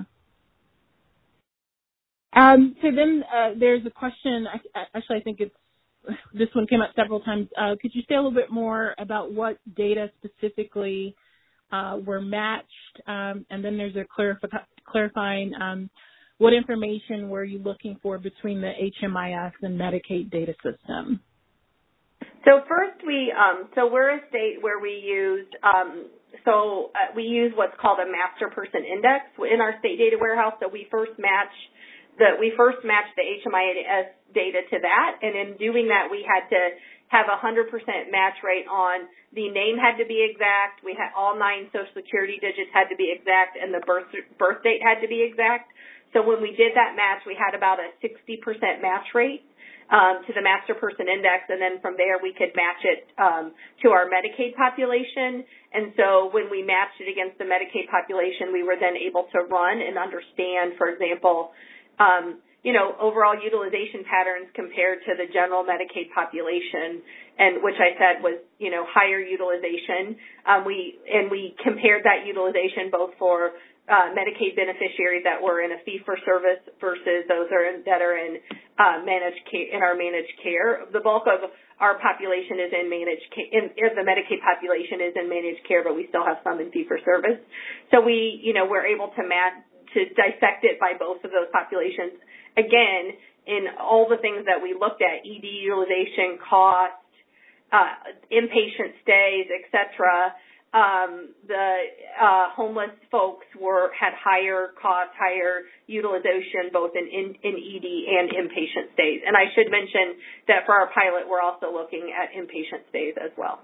Um, so then uh, there's a question. Actually, I think it's this one came up several times. Uh, could you say a little bit more about what data specifically uh, were matched? Um, and then there's a clarif- clarifying um, what information were you looking for between the H M I S and Medicaid data system? So first we, um, so we're a state where we used, um, so uh, we use what's called a master person index in our state data warehouse. So we first match the, we first matched the H M I S data to that, and in doing that, we had to have a one hundred percent match rate on the name had to be exact, we had all nine social security digits had to be exact, and the birth, birth date had to be exact. So when we did that match, we had about a sixty percent match rate um, to the master person index, and then from there we could match it um, to our Medicaid population. And so when we matched it against the Medicaid population, we were then able to run and understand, for example, um, you know, overall utilization patterns compared to the general Medicaid population, and which I said was, you know, higher utilization. Um, we and we compared that utilization both for uh, Medicaid beneficiaries that were in a fee-for-service versus those are in, that are in uh, managed care, in our managed care. The bulk of our population is in managed care. In, in the Medicaid population is in managed care, but we still have some in fee-for-service. So we, you know, we're able to match to dissect it by both of those populations. Again, in all the things that we looked at, E D utilization, cost, uh, inpatient stays, et cetera, um, the uh, homeless folks were had higher cost, higher utilization, both in, in, in E D and inpatient stays. And I should mention that for our pilot, we're also looking at inpatient stays as well.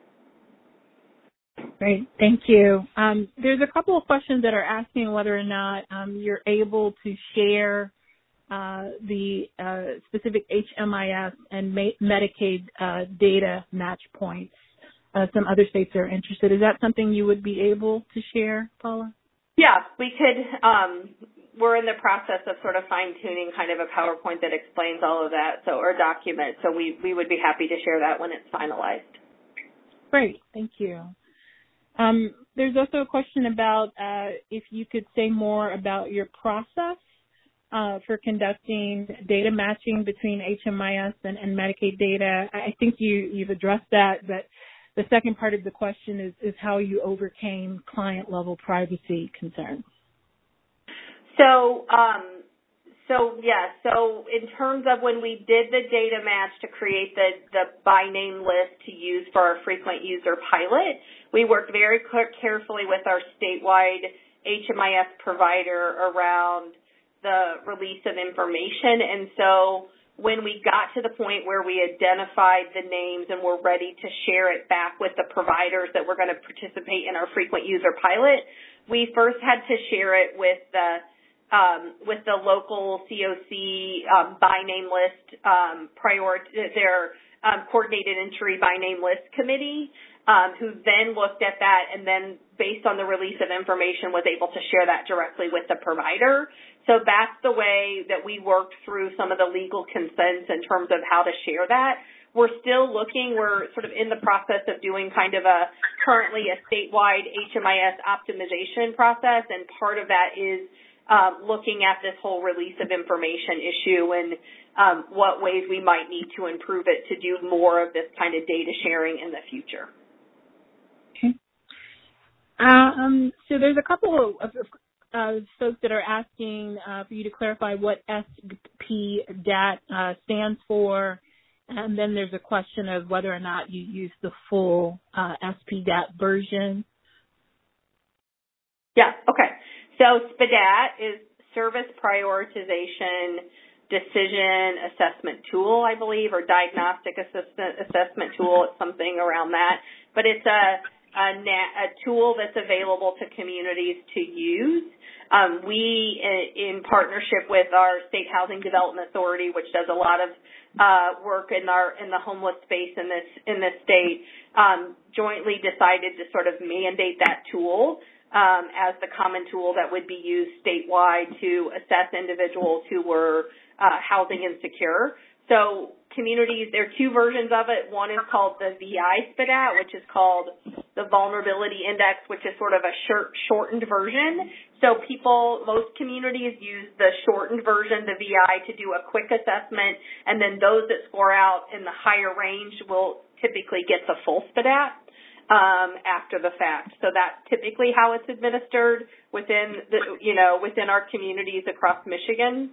Great, thank you. Um, there's a couple of questions that are asking whether or not um, you're able to share uh, the uh, specific H M I S and Medicaid uh, data match points. Uh, some other states are interested. Is that something you would be able to share, Paula? Yeah, we could. Um, we're in the process of sort of fine-tuning kind of a PowerPoint that explains all of that, so or document. So we, we would be happy to share that when it's finalized. Great, thank you. Um, there's also a question about uh, if you could say more about your process uh, for conducting data matching between H M I S and, and Medicaid data. I think you, you've addressed that, but the second part of the question is, is how you overcame client-level privacy concerns. So, um, so yeah, so in terms of when we did the data match to create the, the by name list to use for our frequent user pilot, we worked very carefully with our statewide H M I S provider around the release of information. And so when we got to the point where we identified the names and were ready to share it back with the providers that were going to participate in our frequent user pilot, we first had to share it with the um, with the local C O C um, by name list um, prior their um, coordinated entry by name list committee, um, who then looked at that and then based on the release of information was able to share that directly with the provider. So that's the way that we worked through some of the legal consents in terms of how to share that. We're still looking, we're sort of in the process of doing kind of a, currently a statewide H M I S optimization process, and part of that is um, looking at this whole release of information issue and um, what ways we might need to improve it to do more of this kind of data sharing in the future. Okay. Um, so there's a couple of, of Uh, folks that are asking uh, for you to clarify what S P D A T uh, stands for, and then there's a question of whether or not you use the full uh, S P D A T version. Yeah, okay. So S P D A T is Service Prioritization Decision Assessment Tool, I believe, or Diagnostic Assistant Assessment Tool. It's something around that. But it's a, a, a tool that's available to communities to use. Um, we, in partnership with our State Housing Development Authority, which does a lot of uh, work in our in the homeless space in this in this state, um, jointly decided to sort of mandate that tool um, as the common tool that would be used statewide to assess individuals who were uh, housing insecure. So communities, there are two versions of it. One is called the V I S P D A T, which is called the Vulnerability Index, which is sort of a short, shortened version. So people, most communities use the shortened version, the V I, to do a quick assessment, and then those that score out in the higher range will typically get the full S P D A T um, after the fact. So that's typically how it's administered within the, you know, within our communities across Michigan.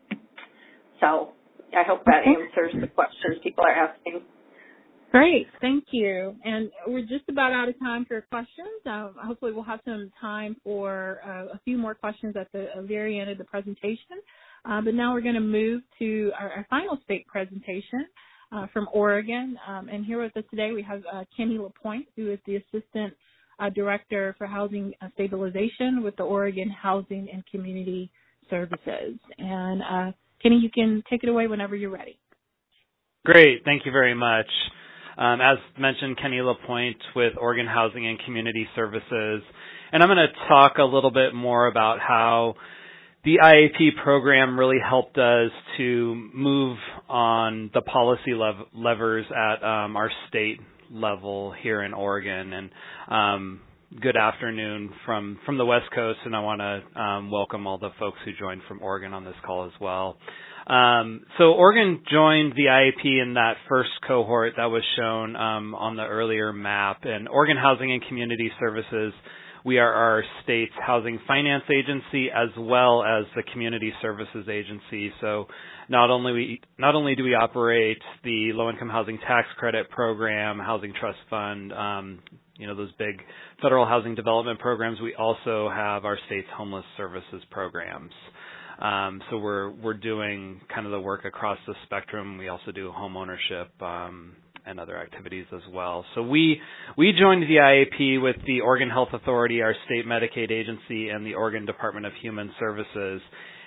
So I hope that answers the questions people are asking. Great, thank you. And we're just about out of time for questions. Uh, hopefully we'll have some time for uh, a few more questions at the very end of the presentation. Uh, but now we're going to move to our, our final state presentation uh, from Oregon. Um, and here with us today we have uh, Kenny LaPointe, who is the Assistant uh, Director for Housing Stabilization with the Oregon Housing and Community Services. And uh, Kenny, you can take it away whenever you're ready. Great. Thank you very much. Um, as mentioned, Kenny LaPointe with Oregon Housing and Community Services. And I'm going to talk a little bit more about how the I A P program really helped us to move on the policy lev- levers at um, our state level here in Oregon. And um, good afternoon from, from the West Coast, and I want to um, welcome all the folks who joined from Oregon on this call as well. Um, so Oregon joined the I A P in that first cohort that was shown um, on the earlier map, and Oregon Housing and Community Services, we are our state's housing finance agency as well as the community services agency. So not only we not only do we operate the low-income housing tax credit program, housing trust fund, um, you know, those big federal housing development programs, we also have our state's homeless services programs. Um, so we're we're doing kind of the work across the spectrum. We also do home ownership um, and other activities as well. So we we joined the I A P with the Oregon Health Authority, our state Medicaid agency, and the Oregon Department of Human Services.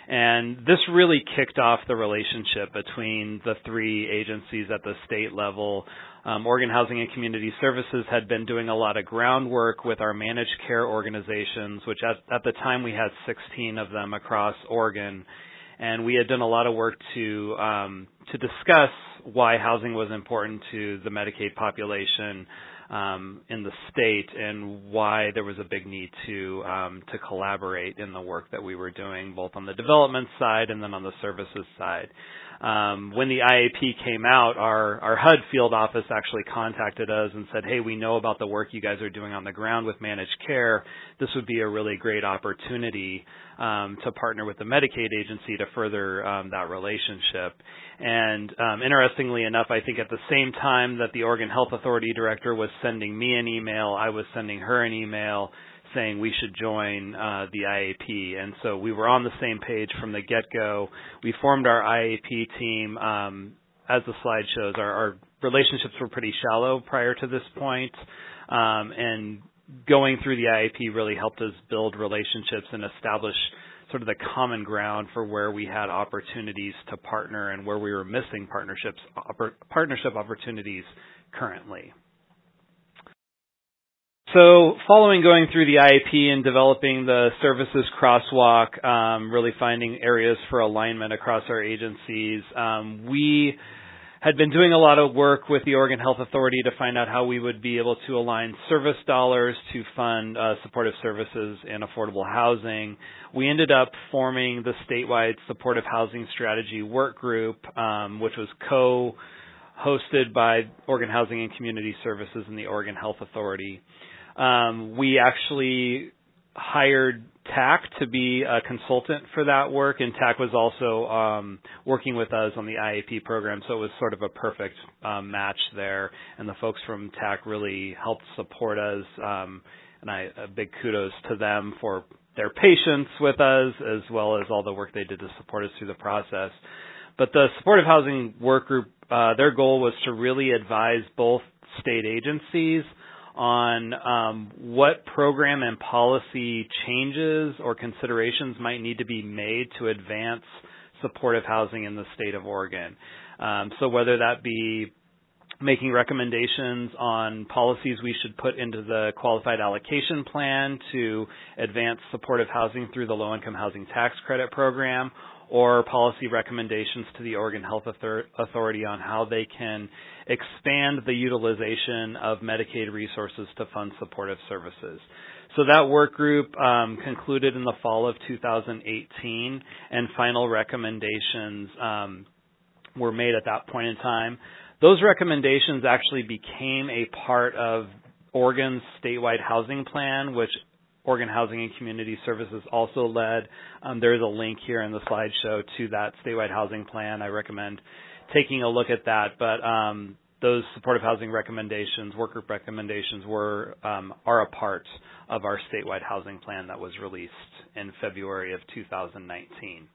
And this really kicked off the relationship between the three agencies at the state level. Um, Oregon Housing and Community Services had been doing a lot of groundwork with our managed care organizations, which at, at the time we had sixteen of them across Oregon. And we had done a lot of work to um, to discuss why housing was important to the Medicaid population um, in the state, and why there was a big need to um, to collaborate in the work that we were doing, both on the development side and then on the services side. Um, when the I A P came out, our, our H U D field office actually contacted us and said, hey, we know about the work you guys are doing on the ground with managed care. This would be a really great opportunity um, to partner with the Medicaid agency to further um, that relationship. And um, interestingly enough, I think at the same time that the Oregon Health Authority director was sending me an email, I was sending her an email saying we should join uh, the I A P. And so we were on the same page from the get-go. We formed our I A P team. Um, as the slide shows, our, our relationships were pretty shallow prior to this point. Um, and going through the I A P really helped us build relationships and establish sort of the common ground for where we had opportunities to partner and where we were missing partnerships, oppor- partnership opportunities currently. So following going through the I A P and developing the services crosswalk, um, really finding areas for alignment across our agencies, um, we had been doing a lot of work with the Oregon Health Authority to find out how we would be able to align service dollars to fund uh, supportive services and affordable housing. We ended up forming the statewide supportive housing strategy work group, um, which was co-hosted by Oregon Housing and Community Services and the Oregon Health Authority. Um, we actually hired T A C to be a consultant for that work, and T A C was also um, working with us on the I A P program, so it was sort of a perfect um, match there. And the folks from T A C really helped support us, um, and I, a big kudos to them for their patience with us, as well as all the work they did to support us through the process. But the supportive housing work group, uh, their goal was to really advise both state agencies on um, what program and policy changes or considerations might need to be made to advance supportive housing in the state of Oregon. Um, so whether that be making recommendations on policies we should put into the qualified allocation plan to advance supportive housing through the low-income housing tax credit program, or policy recommendations to the Oregon Health Authority on how they can expand the utilization of Medicaid resources to fund supportive services. So that work group um, concluded in the fall of two thousand eighteen, and final recommendations um, were made at that point in time. Those recommendations actually became a part of Oregon's statewide housing plan, which Oregon Housing and Community Services also led. Um, there is a link here in the slideshow to that statewide housing plan. I recommend taking a look at that. But um, those supportive housing recommendations, work group recommendations, were um, are a part of our statewide housing plan that was released in February of two thousand nineteen.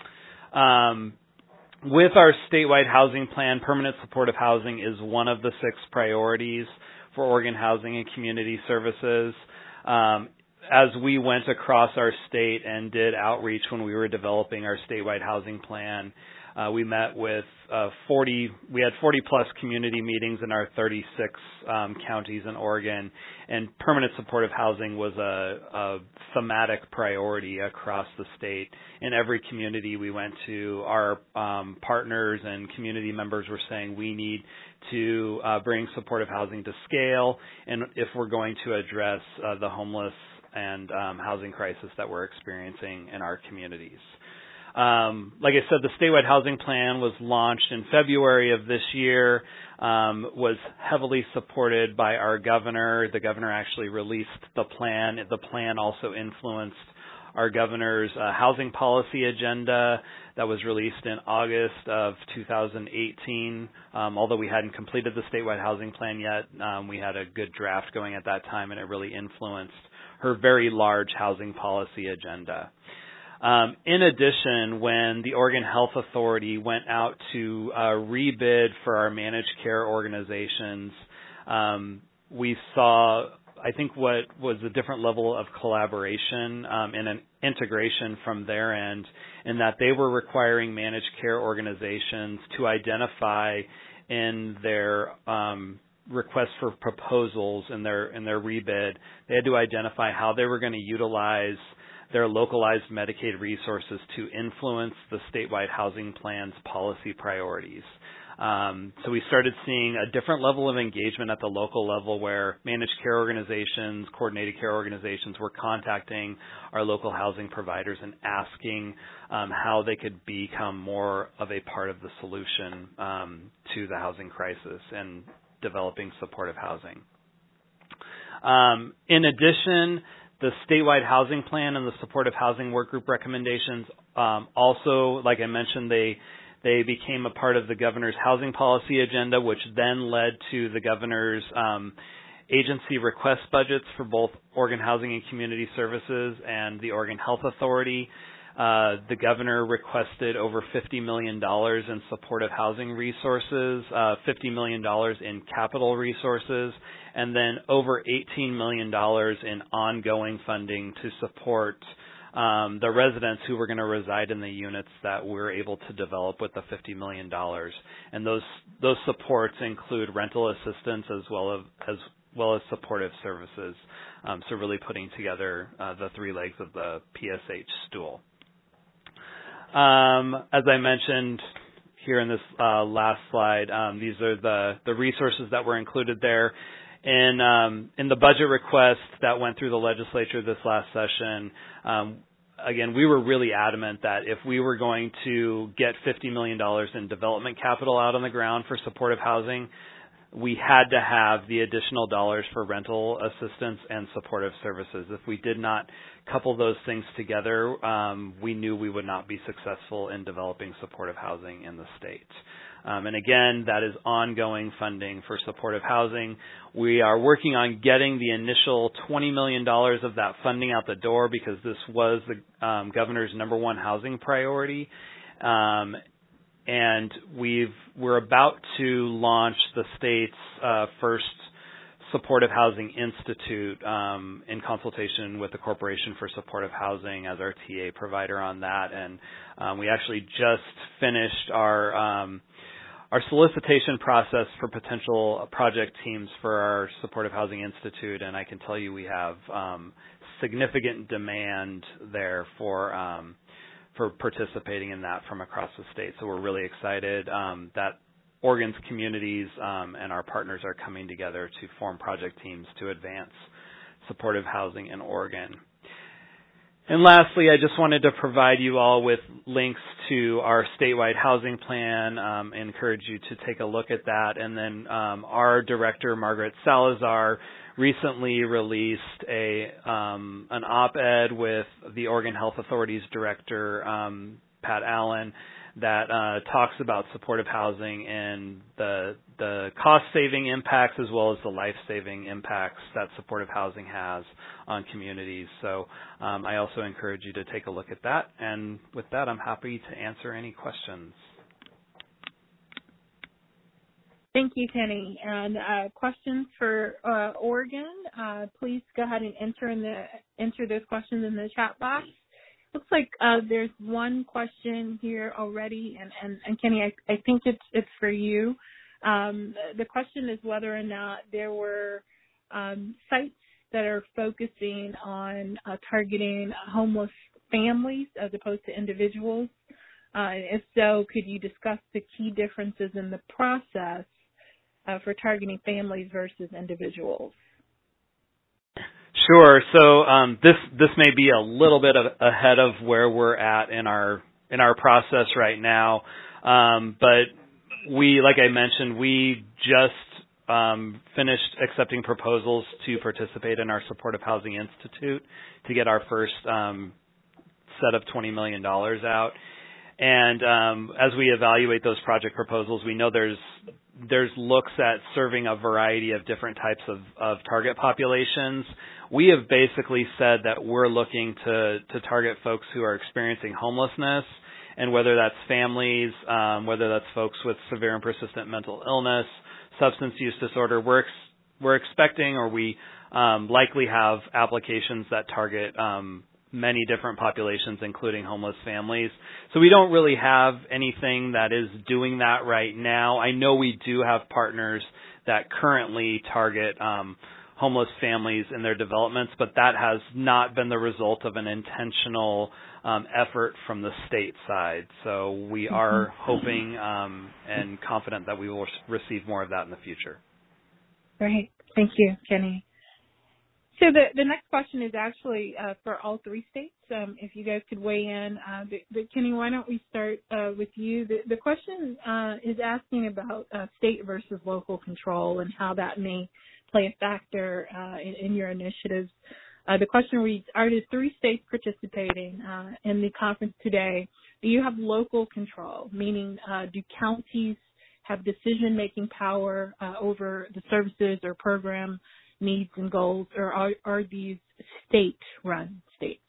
Um, with our statewide housing plan, permanent supportive housing is one of the six priorities for Oregon Housing and Community Services. Um, As we went across our state and did outreach when we were developing our statewide housing plan, uh, we met with uh, forty, we had forty plus community meetings in our thirty-six um, counties in Oregon, and permanent supportive housing was a, a thematic priority across the state. In every community we went to, our um, partners and community members were saying we need to uh, bring supportive housing to scale, and if we're going to address uh, the homeless and um, housing crisis that we're experiencing in our communities. Um, like I said, the statewide housing plan was launched in February of this year, um, was heavily supported by our governor. The governor actually released the plan. The plan also influenced our governor's uh, housing policy agenda that was released in August of two thousand eighteen. Um, although we hadn't completed the statewide housing plan yet, um, we had a good draft going at that time, and it really influenced her very large housing policy agenda. Um, in addition, when the Oregon Health Authority went out to uh, rebid for our managed care organizations, um, we saw I think, what was a different level of collaboration um, and an integration from their end, in that they were requiring managed care organizations to identify in their um, request for proposals in their in their rebid, they had to identify how they were going to utilize their localized Medicaid resources to influence the statewide housing plan's policy priorities. Um, so we started seeing a different level of engagement at the local level, where managed care organizations, coordinated care organizations were contacting our local housing providers and asking um, how they could become more of a part of the solution um, to the housing crisis and developing supportive housing. Um, in addition, the statewide housing plan and the supportive housing work group recommendations um, also, like I mentioned, they they became a part of the governor's housing policy agenda, which then led to the governor's um, agency request budgets for both Oregon Housing and Community Services and the Oregon Health Authority. Uh, the governor requested over fifty million dollars in supportive housing resources, uh, fifty million dollars in capital resources, and then over eighteen million dollars in ongoing funding to support um, the residents who were going to reside in the units that we were able to develop with the fifty million dollars. And those those supports include rental assistance as well as, as well as supportive services. Um, so really putting together uh, the three legs of the P S H stool. Um, as I mentioned here in this uh, last slide, um, these are the, the resources that were included there. In, um, in the budget request that went through the legislature this last session, um, again, we were really adamant that if we were going to get fifty million dollars in development capital out on the ground for supportive housing, we had to have the additional dollars for rental assistance and supportive services. If we did not couple those things together, um, we knew we would not be successful in developing supportive housing in the state. Um, and again, that is ongoing funding for supportive housing. We are working on getting the initial twenty million dollars of that funding out the door, because this was the um, governor's number one housing priority. Um, And we've, we're about to launch the state's uh, first Supportive Housing Institute um, in consultation with the Corporation for Supportive Housing as our T A provider on that. And um, we actually just finished our um, our solicitation process for potential project teams for our Supportive Housing Institute, and I can tell you we have um, significant demand there for um, for participating in that from across the state. So we're really excited um, that Oregon's communities um, and our partners are coming together to form project teams to advance supportive housing in Oregon. And lastly, I just wanted to provide you all with links to our statewide housing plan. Um, encourage you to take a look at that. And then um, our director, Margaret Salazar, recently released a um, an op-ed with the Oregon Health Authority's director, um, Pat Allen, that uh, talks about supportive housing and the the cost-saving impacts as well as the life-saving impacts that supportive housing has on communities. So um, I also encourage you to take a look at that. And with that, I'm happy to answer any questions. Thank you, Kenny. And uh, questions for uh, Oregon, uh, please go ahead and enter in the enter those questions in the chat box. Looks like uh, there's one question here already, and, and, and Kenny, I, I think it's it's for you. Um, the question is whether or not there were um, sites that are focusing on uh, targeting homeless families as opposed to individuals. Uh, and if so, could you discuss the key differences in the process uh, for targeting families versus individuals? Sure. So um, this this may be a little bit of, ahead of where we're at in our in our process right now, um, but we, like I mentioned, we just um, finished accepting proposals to participate in our Supportive Housing Institute to get our first um, set of twenty million dollars out. And um, as we evaluate those project proposals, we know there's there's looks at serving a variety of different types of, of target populations. We have basically said that we're looking to, to target folks who are experiencing homelessness, and whether that's families, um, whether that's folks with severe and persistent mental illness, substance use disorder, we're ex- we're expecting, or we um, likely have applications that target um, many different populations, including homeless families. So we don't really have anything that is doing that right now. I know we do have partners that currently target um, homeless families in their developments, but that has not been the result of an intentional um, effort from the state side. So we are hoping um, and confident that we will receive more of that in the future. Great. Thank you, Kenny. So the, the next question is actually uh, for all three states. Um, if you guys could weigh in. Uh, but, but Kenny, why don't we start uh, with you? The, the question uh, is asking about uh, state versus local control and how that may play a factor uh, in, in your initiatives. Uh, the question reads, are the three states participating uh, in the conference today, do you have local control, meaning uh, do counties have decision-making power uh, over the services or program needs and goals, or are, are these state-run states?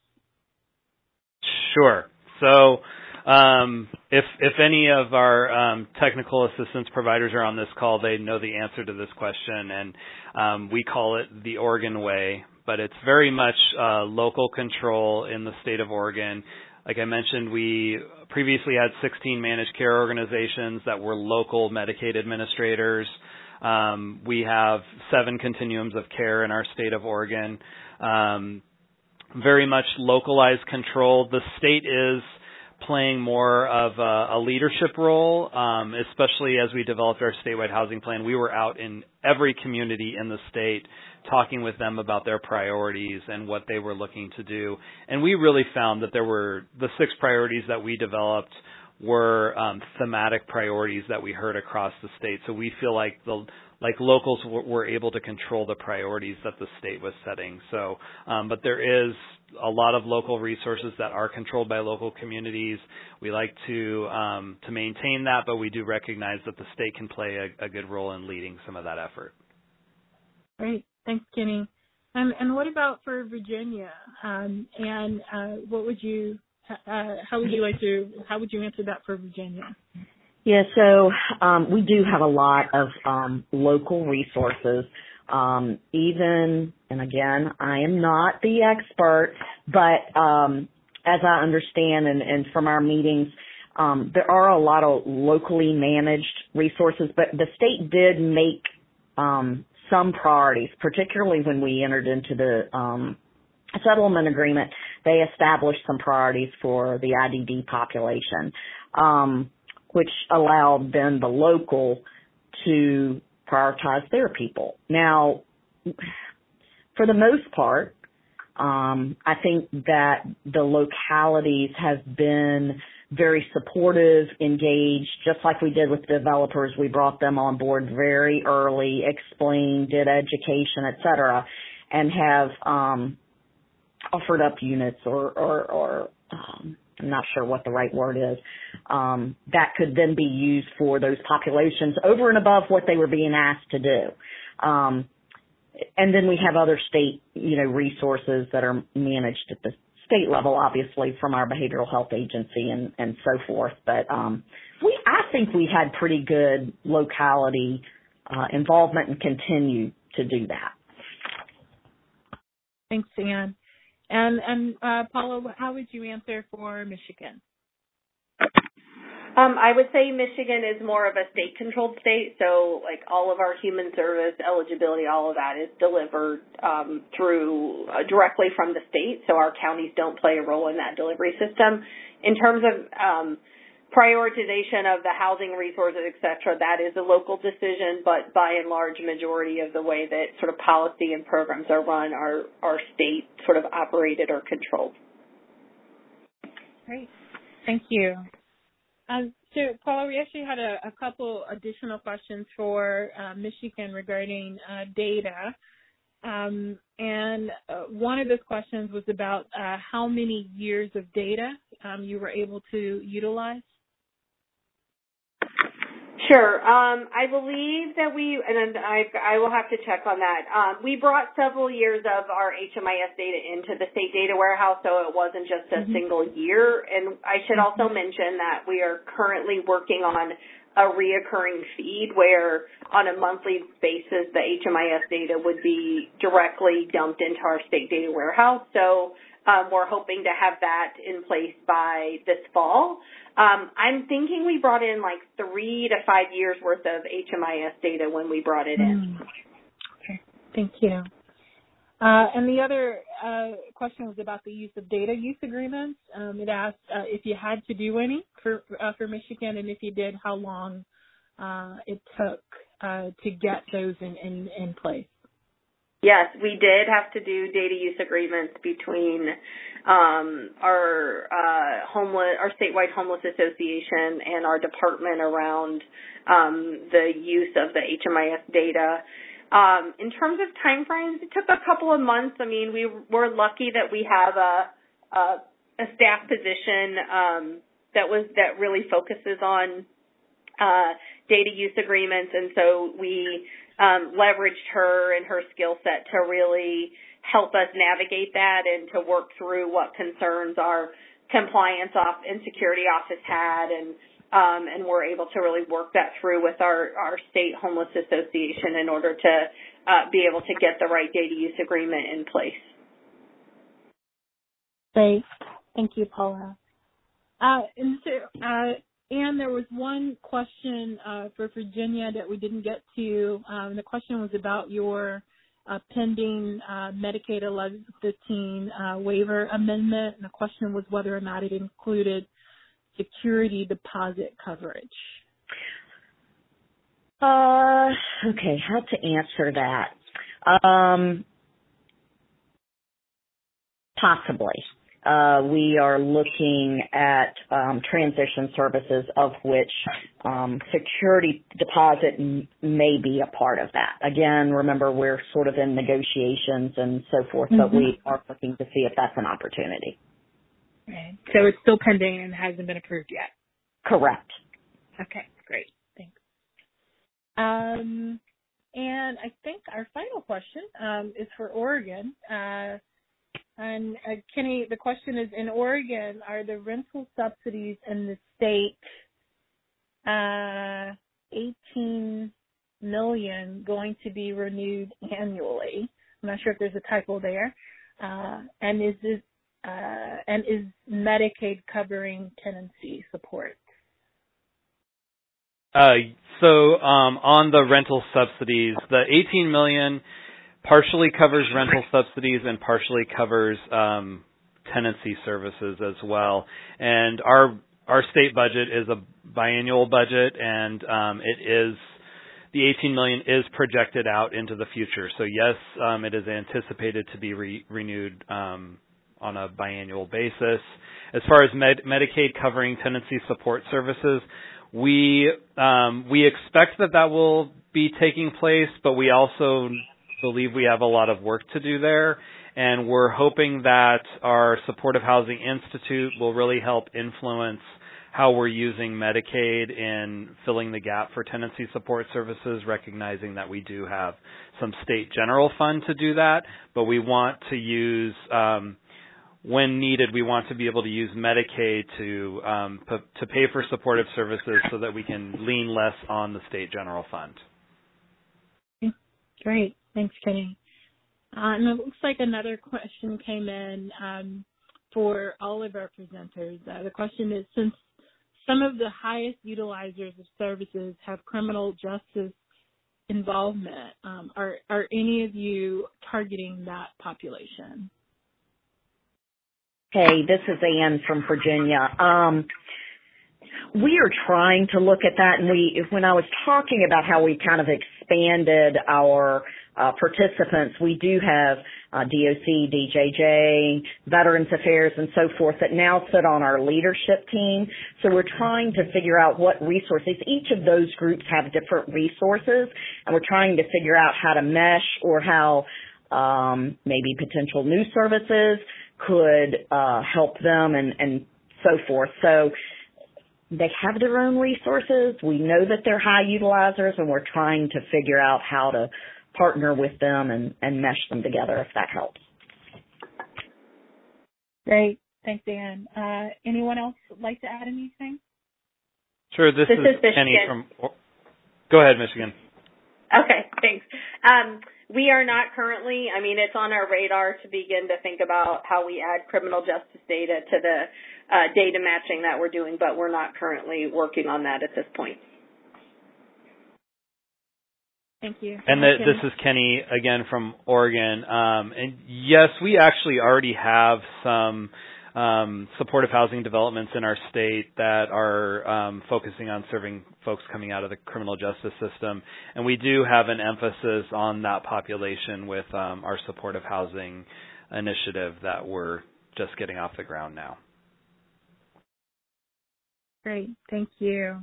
Sure. So um, if if any of our um, technical assistance providers are on this call, they know the answer to this question, and um, we call it the Oregon way, but it's very much uh, local control in the state of Oregon. Like I mentioned, we previously had sixteen managed care organizations that were local Medicaid administrators. Um, we have seven continuums of care in our state of Oregon. Um, very much localized control. The state is playing more of a, a leadership role, um, especially as we developed our statewide housing plan. We were out in every community in the state talking with them about their priorities and what they were looking to do. And we really found that there were the six priorities that we developed were um, thematic priorities that we heard across the state. So we feel like the like locals w- were able to control the priorities that the state was setting. So, um, but there is a lot of local resources that are controlled by local communities. We like to um, to maintain that, but we do recognize that the state can play a, a good role in leading some of that effort. Great, thanks, Kenny. And and what about for Virginia? Um, and uh, what would you Uh, how would you like to, how would you answer that for Virginia? Yeah, so um, we do have a lot of um, local resources. Um, even, and again, I am not the expert, but um, as I understand and, and from our meetings, um, there are a lot of locally managed resources, but the state did make um, some priorities, particularly when we entered into the um, settlement agreement. They established some priorities for the I D D population, um, which allowed then the local to prioritize their people. Now, for the most part, um, I think that the localities have been very supportive, engaged, just like we did with developers. We brought them on board very early, explained, did education, et cetera, and have um, offered up units or, or, or um, I'm not sure what the right word is, um, that could then be used for those populations over and above what they were being asked to do. Um, and then we have other state, you know, resources that are managed at the state level, obviously, from our behavioral health agency and, and so forth. But um, we, I think we had pretty good locality uh, involvement and continue to do that. Thanks, Ann. And, and uh, Paula, how would you answer for Michigan? Um, I would say Michigan is more of a state-controlled state, so like all of our human service eligibility, all of that is delivered um, through uh, directly from the state, so our counties don't play a role in that delivery system. In terms of um, prioritization of the housing resources, et cetera, that is a local decision, but by and large, majority of the way that sort of policy and programs are run are, are state sort of operated or controlled. Great. Thank you. Um, so, Paula, we actually had a, a couple additional questions for uh, Michigan regarding uh, data. Um, and uh, one of those questions was about uh, how many years of data um, you were able to utilize. Sure. Um, I believe that we, and I, I will have to check on that. Um, we brought several years of our H M I S data into the state data warehouse, so it wasn't just a mm-hmm. single year. And I should also mention that we are currently working on a reoccurring feed where on a monthly basis the H M I S data would be directly dumped into our state data warehouse. So um, we're hoping to have that in place by this fall. Um, I'm thinking we brought in like three to five years worth of H M I S data when we brought it in. Okay, thank you. Uh, and the other uh, question was about the use of data use agreements. Um, it asked uh, if you had to do any for uh, for Michigan, and if you did, how long uh, it took uh, to get those in, in, in place. Yes, we did have to do data use agreements between um, our uh, homeless, our statewide homeless association and our department around um, the use of the H M I S data. Um, in terms of time frames, it took a couple of months. I mean, we were lucky that we have a a, a staff position um, that was that really focuses on uh, data use agreements, and so we um, leveraged her and her skill set to really help us navigate that and to work through what concerns our compliance off and security office had, and um, and we're able to really work that through with our, our state homeless association in order to uh, be able to get the right data use agreement in place. Great. Thank you, Paula. Uh, and so, uh, Anne, there was one question uh, for Virginia that we didn't get to. Um, the question was about your uh, pending uh, Medicaid eleven fifteen uh, waiver amendment, and the question was whether or not it included security deposit coverage. Uh, okay, how to answer that? Um, possibly. Uh, we are looking at um, transition services, of which um, security deposit m- may be a part of that. Again, remember, we're sort of in negotiations and so forth, mm-hmm. but we are looking to see if that's an opportunity. Right. So it's still pending and hasn't been approved yet? Correct. Okay, great. Thanks. Um, and I think our final question um, is for Oregon. Uh, And, uh, Kenny, the question is, in Oregon, are the rental subsidies in the state uh, eighteen million dollars going to be renewed annually? I'm not sure if there's a typo there. Uh, and is this, uh, and is Medicaid covering tenancy support? Uh, so um, on the rental subsidies, the eighteen million dollars partially covers rental subsidies and partially covers um, tenancy services as well. And our our state budget is a biannual budget, and um, it is the eighteen million dollars is projected out into the future. So yes, um, it is anticipated to be re- renewed um, on a biannual basis. As far as Med- Medicaid covering tenancy support services, we um, we expect that that will be taking place, but we also believe we have a lot of work to do there, and we're hoping that our Supportive Housing Institute will really help influence how we're using Medicaid in filling the gap for tenancy support services, recognizing that we do have some state general fund to do that, but we want to use, um, when needed, we want to be able to use Medicaid to um, p- to pay for supportive services so that we can lean less on the state general fund. Great. Thanks, Kenny. Uh, and it looks like another question came in um, for all of our presenters. Uh, the question is, since some of the highest utilizers of services have criminal justice involvement, um, are, are any of you targeting that population? Hey, this is Ann from Virginia. Um, we are trying to look at that, and we, when I was talking about how we kind of expanded our uh, participants, we do have uh, D O C, D J J, Veterans Affairs, and so forth that now sit on our leadership team. So we're trying to figure out what resources. Each of those groups have different resources, and we're trying to figure out how to mesh or how um, maybe potential new services could uh, help them and, and so forth. So they have their own resources. We know that they're high utilizers, and we're trying to figure out how to partner with them and, and mesh them together, if that helps. Great. Thanks, Dan. Uh, anyone else like to add anything? Sure. This, this is, is Kenny from – go ahead, Michigan. Okay, thanks. Um, we are not currently – I mean, it's on our radar to begin to think about how we add criminal justice data to the uh, data matching that we're doing, but we're not currently working on that at this point. Thank you. And the, this is Kenny again from Oregon. Um, and yes, we actually already have some um, supportive housing developments in our state that are um, focusing on serving folks coming out of the criminal justice system. And we do have an emphasis on that population with um, our supportive housing initiative that we're just getting off the ground now. Great. Thank you.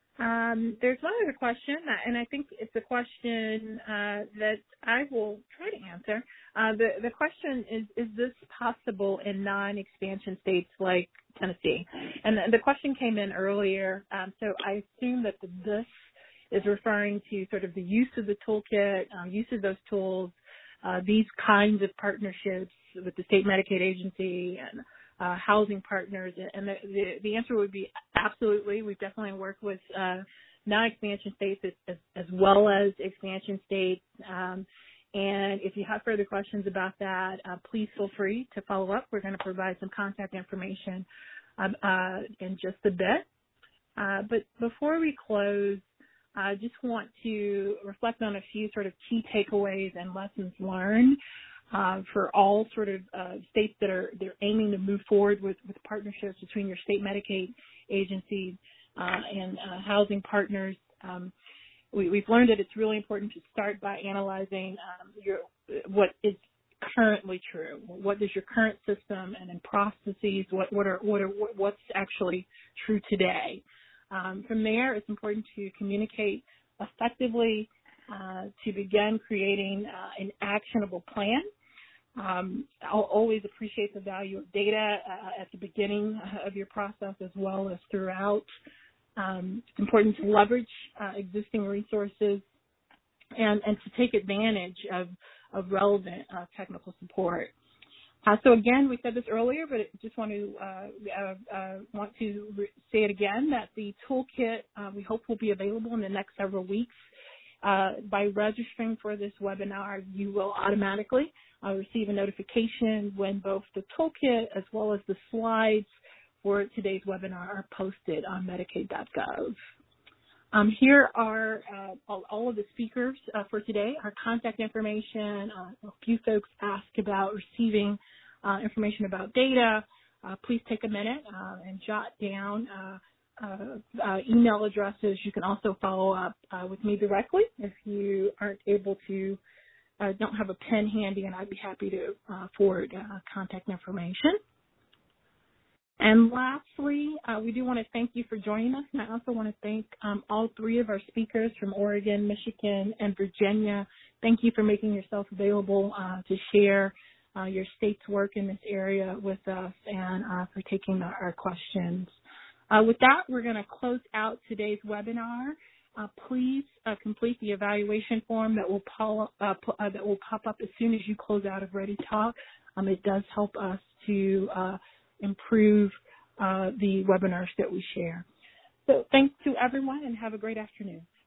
Um, there's one other question, and I think it's a question uh, that I will try to answer. Uh, the, the question is, is this possible in non-expansion states like Tennessee? And the, the question came in earlier, um, so I assume that the this is referring to sort of the use of the toolkit, um, use of those tools, uh, these kinds of partnerships with the state Medicaid agency and Uh, housing partners, and the, the, the answer would be absolutely. We've definitely worked with uh, non-expansion states as, as, as well as expansion states. Um, and if you have further questions about that, uh, please feel free to follow up. We're going to provide some contact information um, uh, in just a bit. Uh, but before we close, I just want to reflect on a few sort of key takeaways and lessons learned Uh, for all sort of uh, states that are they're aiming to move forward with, with partnerships between your state Medicaid agencies uh, and uh, housing partners. Um, we, we've learned that it's really important to start by analyzing um, your what is currently true. What is your current system and in processes? What what are what are what's actually true today? Um, from there, it's important to communicate effectively uh, to begin creating uh, an actionable plan. Um, I'll always appreciate the value of data uh, at the beginning of your process as well as throughout. Um, it's important to leverage uh, existing resources and, and to take advantage of, of relevant uh, technical support. Uh, so again, we said this earlier, but I just want to uh, uh, uh, want to re- say it again that the toolkit uh, we hope will be available in the next several weeks. Uh, by registering for this webinar, you will automatically uh, receive a notification when both the toolkit as well as the slides for today's webinar are posted on Medicaid dot gov. Um, here are uh, all, all of the speakers uh, for today, our contact information. Uh, a few folks asked about receiving uh, information about data. Uh, please take a minute uh, and jot down uh, Uh, uh, email addresses. You can also follow up uh, with me directly if you aren't able to, uh, don't have a pen handy, and I'd be happy to uh, forward uh, contact information. And lastly, uh, we do want to thank you for joining us, and I also want to thank um, all three of our speakers from Oregon, Michigan, and Virginia. Thank you for making yourself available uh, to share uh, your state's work in this area with us and uh, for taking our, our questions. Uh, with that, we're going to close out today's webinar. Uh, please uh, complete the evaluation form that will, pop, uh, uh, that will pop up as soon as you close out of ReadyTalk. Um, it does help us to uh, improve uh, the webinars that we share. So thanks to everyone, and have a great afternoon.